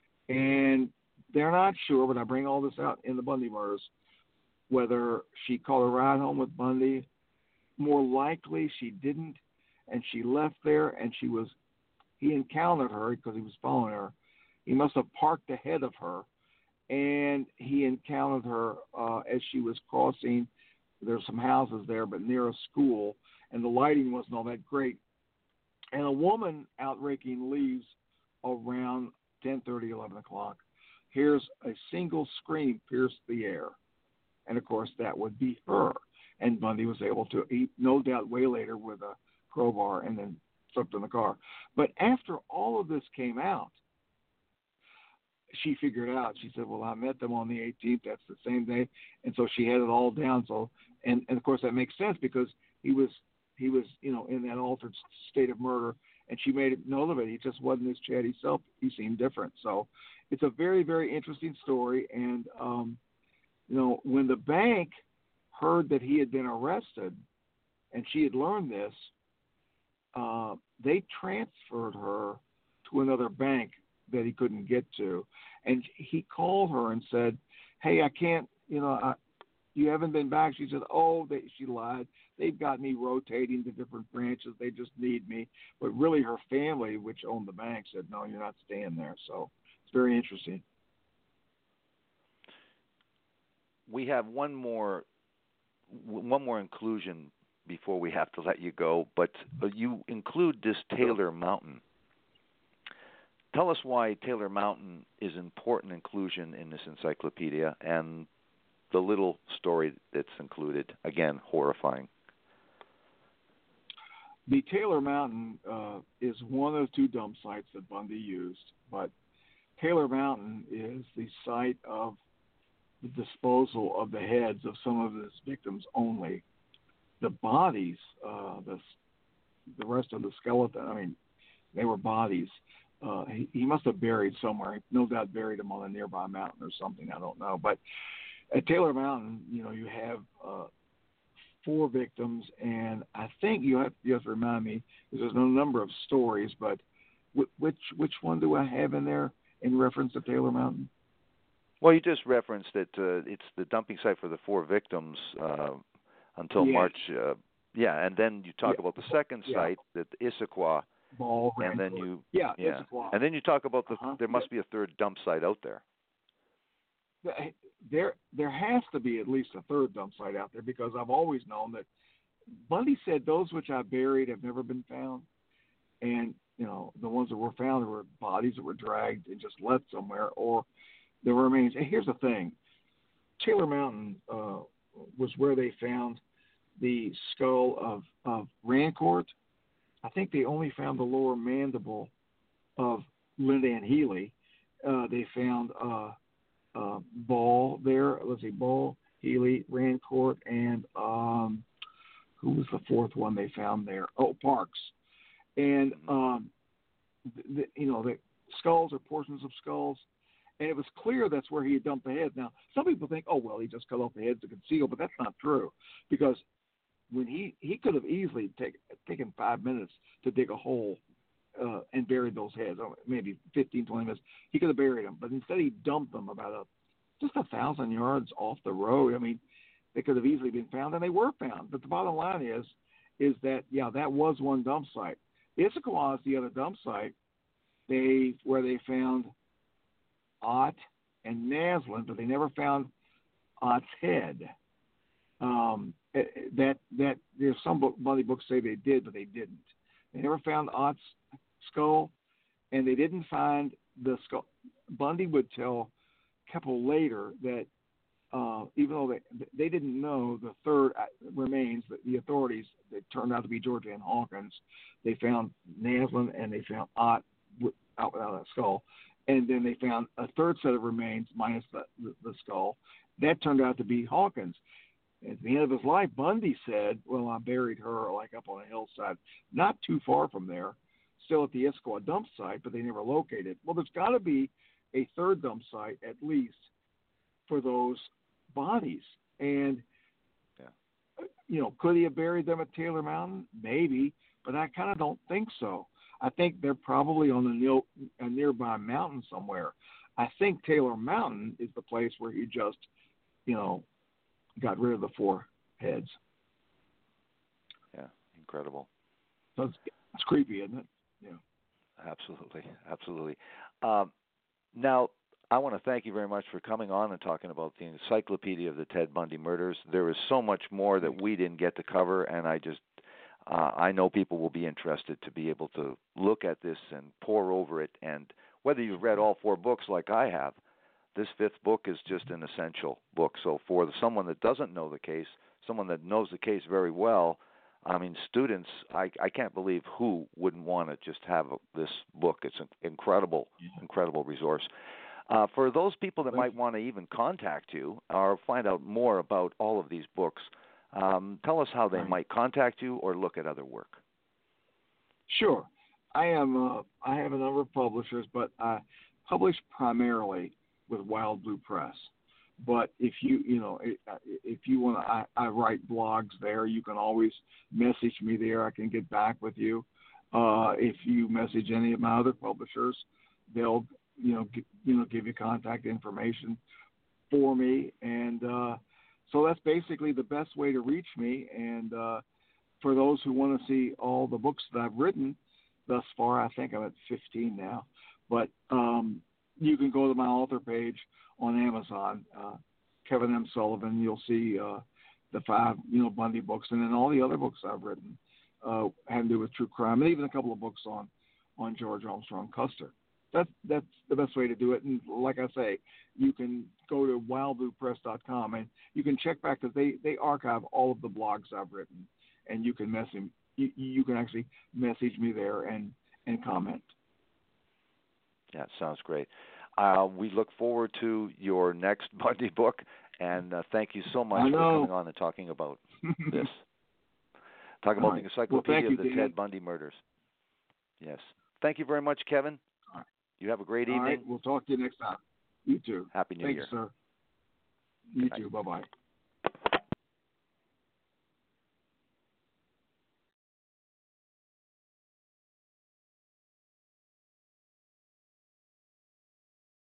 And they're not sure, but I bring all this out in the Bundy murders, whether she called a ride home with Bundy. More likely she didn't, and she left there, and she was, he encountered her because he was following her. He must have parked ahead of her, and he encountered her uh, as she was crossing. There's some houses there, but near a school, and the lighting wasn't all that great. And a woman out raking leaves around ten thirty, eleven o'clock hears a single scream pierce the air. And, of course, that would be her. And Bundy was able to, he, no doubt, waylay her with a crowbar and then slipped in the car. But after all of this came out, she figured out, she said, well, I met them on the eighteenth. That's the same day. And so she had it all down. So, and, and of course, that makes sense because he was, he was, you know, in that altered state of murder, and she made a note of it. He just wasn't his chatty self. He seemed different. So it's a very, very interesting story. And, um, you know, when the bank heard that he had been arrested and she had learned this, uh, they transferred her to another bank that he couldn't get to. And he called her and said, hey, I can't, you know, I, you haven't been back. She said, oh, they, she lied. They've got me rotating to different branches. They just need me. But really her family, which owned the bank, said, no, you're not staying there. So it's very interesting. We have one more one more inclusion before we have to let you go, but you include this Taylor Mountain. Tell us why Taylor Mountain is an important inclusion in this encyclopedia and the little story that's included. Again, horrifying. The Taylor Mountain uh, is one of the two dump sites that Bundy used, but Taylor Mountain is the site of the disposal of the heads of some of his victims only. The bodies, uh, the the rest of the skeleton, I mean, they were bodies. Uh, he, he must have buried somewhere. No doubt buried them on a nearby mountain or something. I don't know. But at Taylor Mountain, you know, you have uh, four victims, and I think you have, you have to remind me, because there's no number of stories, but w- which which one do I have in there in reference to Taylor Mountain? Well, you just referenced that uh, it's the dumping site for the four victims uh, until yes. March. Uh, yeah, and then you talk yeah. about the second yeah. site, that Issaquah, Ball, and then Rancourt. you yeah, yeah, it's a quad. and then you talk about the Uh-huh. there must be a third dump site out there. There, there has to be at least a third dump site out there because I've always known that Bundy said those which I buried have never been found, and you know the ones that were found were bodies that were dragged and just left somewhere, or the remains. And here's the thing: Taylor Mountain uh, was where they found the skull of of Rancourt. I think they only found the lower mandible of Linda Ann Healy. Uh, they found. Uh, Uh, Ball there. Let's see, Ball, Healy, Rancourt, and um, who was the fourth one they found there? Oh, Parks. And um, the, the, you know, the skulls or portions of skulls, and it was clear that's where he had dumped the heads. Now, some people think, oh well, he just cut off the heads to conceal, but that's not true, because when he he could have easily take, taken five minutes to dig a hole. Uh, and buried those heads, oh, maybe fifteen, twenty minutes. He could have buried them, but instead he dumped them about a, just a thousand yards off the road. I mean, they could have easily been found, and they were found. But the bottom line is, is that, yeah, that was one dump site. Issaquah is the other dump site they where they found Ott and Naslin, but they never found Ott's head. Um, that, that there's some book, Bundy books say they did, but they didn't. They never found Ott's skull, and they didn't find the skull. Bundy would tell Keppel later that uh, even though they they didn't know the third remains, the, the authorities, it turned out to be George Ann Hawkins. They found Naslin and they found Ott out without a skull, and then they found a third set of remains minus the, the, the skull. That turned out to be Hawkins. At the end of his life, Bundy said, well, I buried her like up on a hillside, not too far from there, still at the Issaquah dump site, but they never located. Well, there's got to be a third dump site at least for those bodies. And, yeah. you know, could he have buried them at Taylor Mountain? Maybe, but I kind of don't think so. I think they're probably on a, near, a nearby mountain somewhere. I think Taylor Mountain is the place where he just, you know, got rid of the four heads. Yeah, incredible. So it's, it's creepy, isn't it? Yeah. Absolutely, absolutely. Um, now, I want to thank you very much for coming on and talking about the Encyclopedia of the Ted Bundy Murders. There is so much more that we didn't get to cover, and I just, uh, I know people will be interested to be able to look at this and pore over it. And whether you've read all four books like I have, this fifth book is just an essential book. So for someone that doesn't know the case, someone that knows the case very well, I mean, students, I, I can't believe who wouldn't want to just have a, this book. It's an incredible, yeah. incredible resource. Uh, for those people that might want to even contact you or find out more about all of these books, um, tell us how they right. might contact you or look at other work. Sure. I am. Uh, I have a number of publishers, but I publish primarily with Wild Blue Press. But if you, you know, if you want to, I, I write blogs there. You can always message me there. I can get back with you. Uh, if you message any of my other publishers, they'll, you know, g- you know, give you contact information for me. And uh, so that's basically the best way to reach me. And uh, for those who want to see all the books that I've written thus far, I think I'm at fifteen now. But um, you can go to my author page on Amazon, uh, Kevin M. Sullivan. You'll see uh, the five, you know, Bundy books, and then all the other books I've written uh, have to do with true crime, and even a couple of books on, on George Armstrong Custer. That's that's the best way to do it. And like I say, you can go to wild blue press dot com and you can check back because they, they archive all of the blogs I've written, and you can message you, you can actually message me there and, and comment. Yeah, sounds great. Uh, we look forward to your next Bundy book, and uh, thank you so much for coming on and talking about this. Talking about right. the Encyclopedia well, of the you, Ted Bundy Murders. Yes. Thank you very much, Kevin. Right. You have a great All evening. right. We'll talk to you next time. You too. Happy New Thank Year. you, sir. You too. Bye-bye.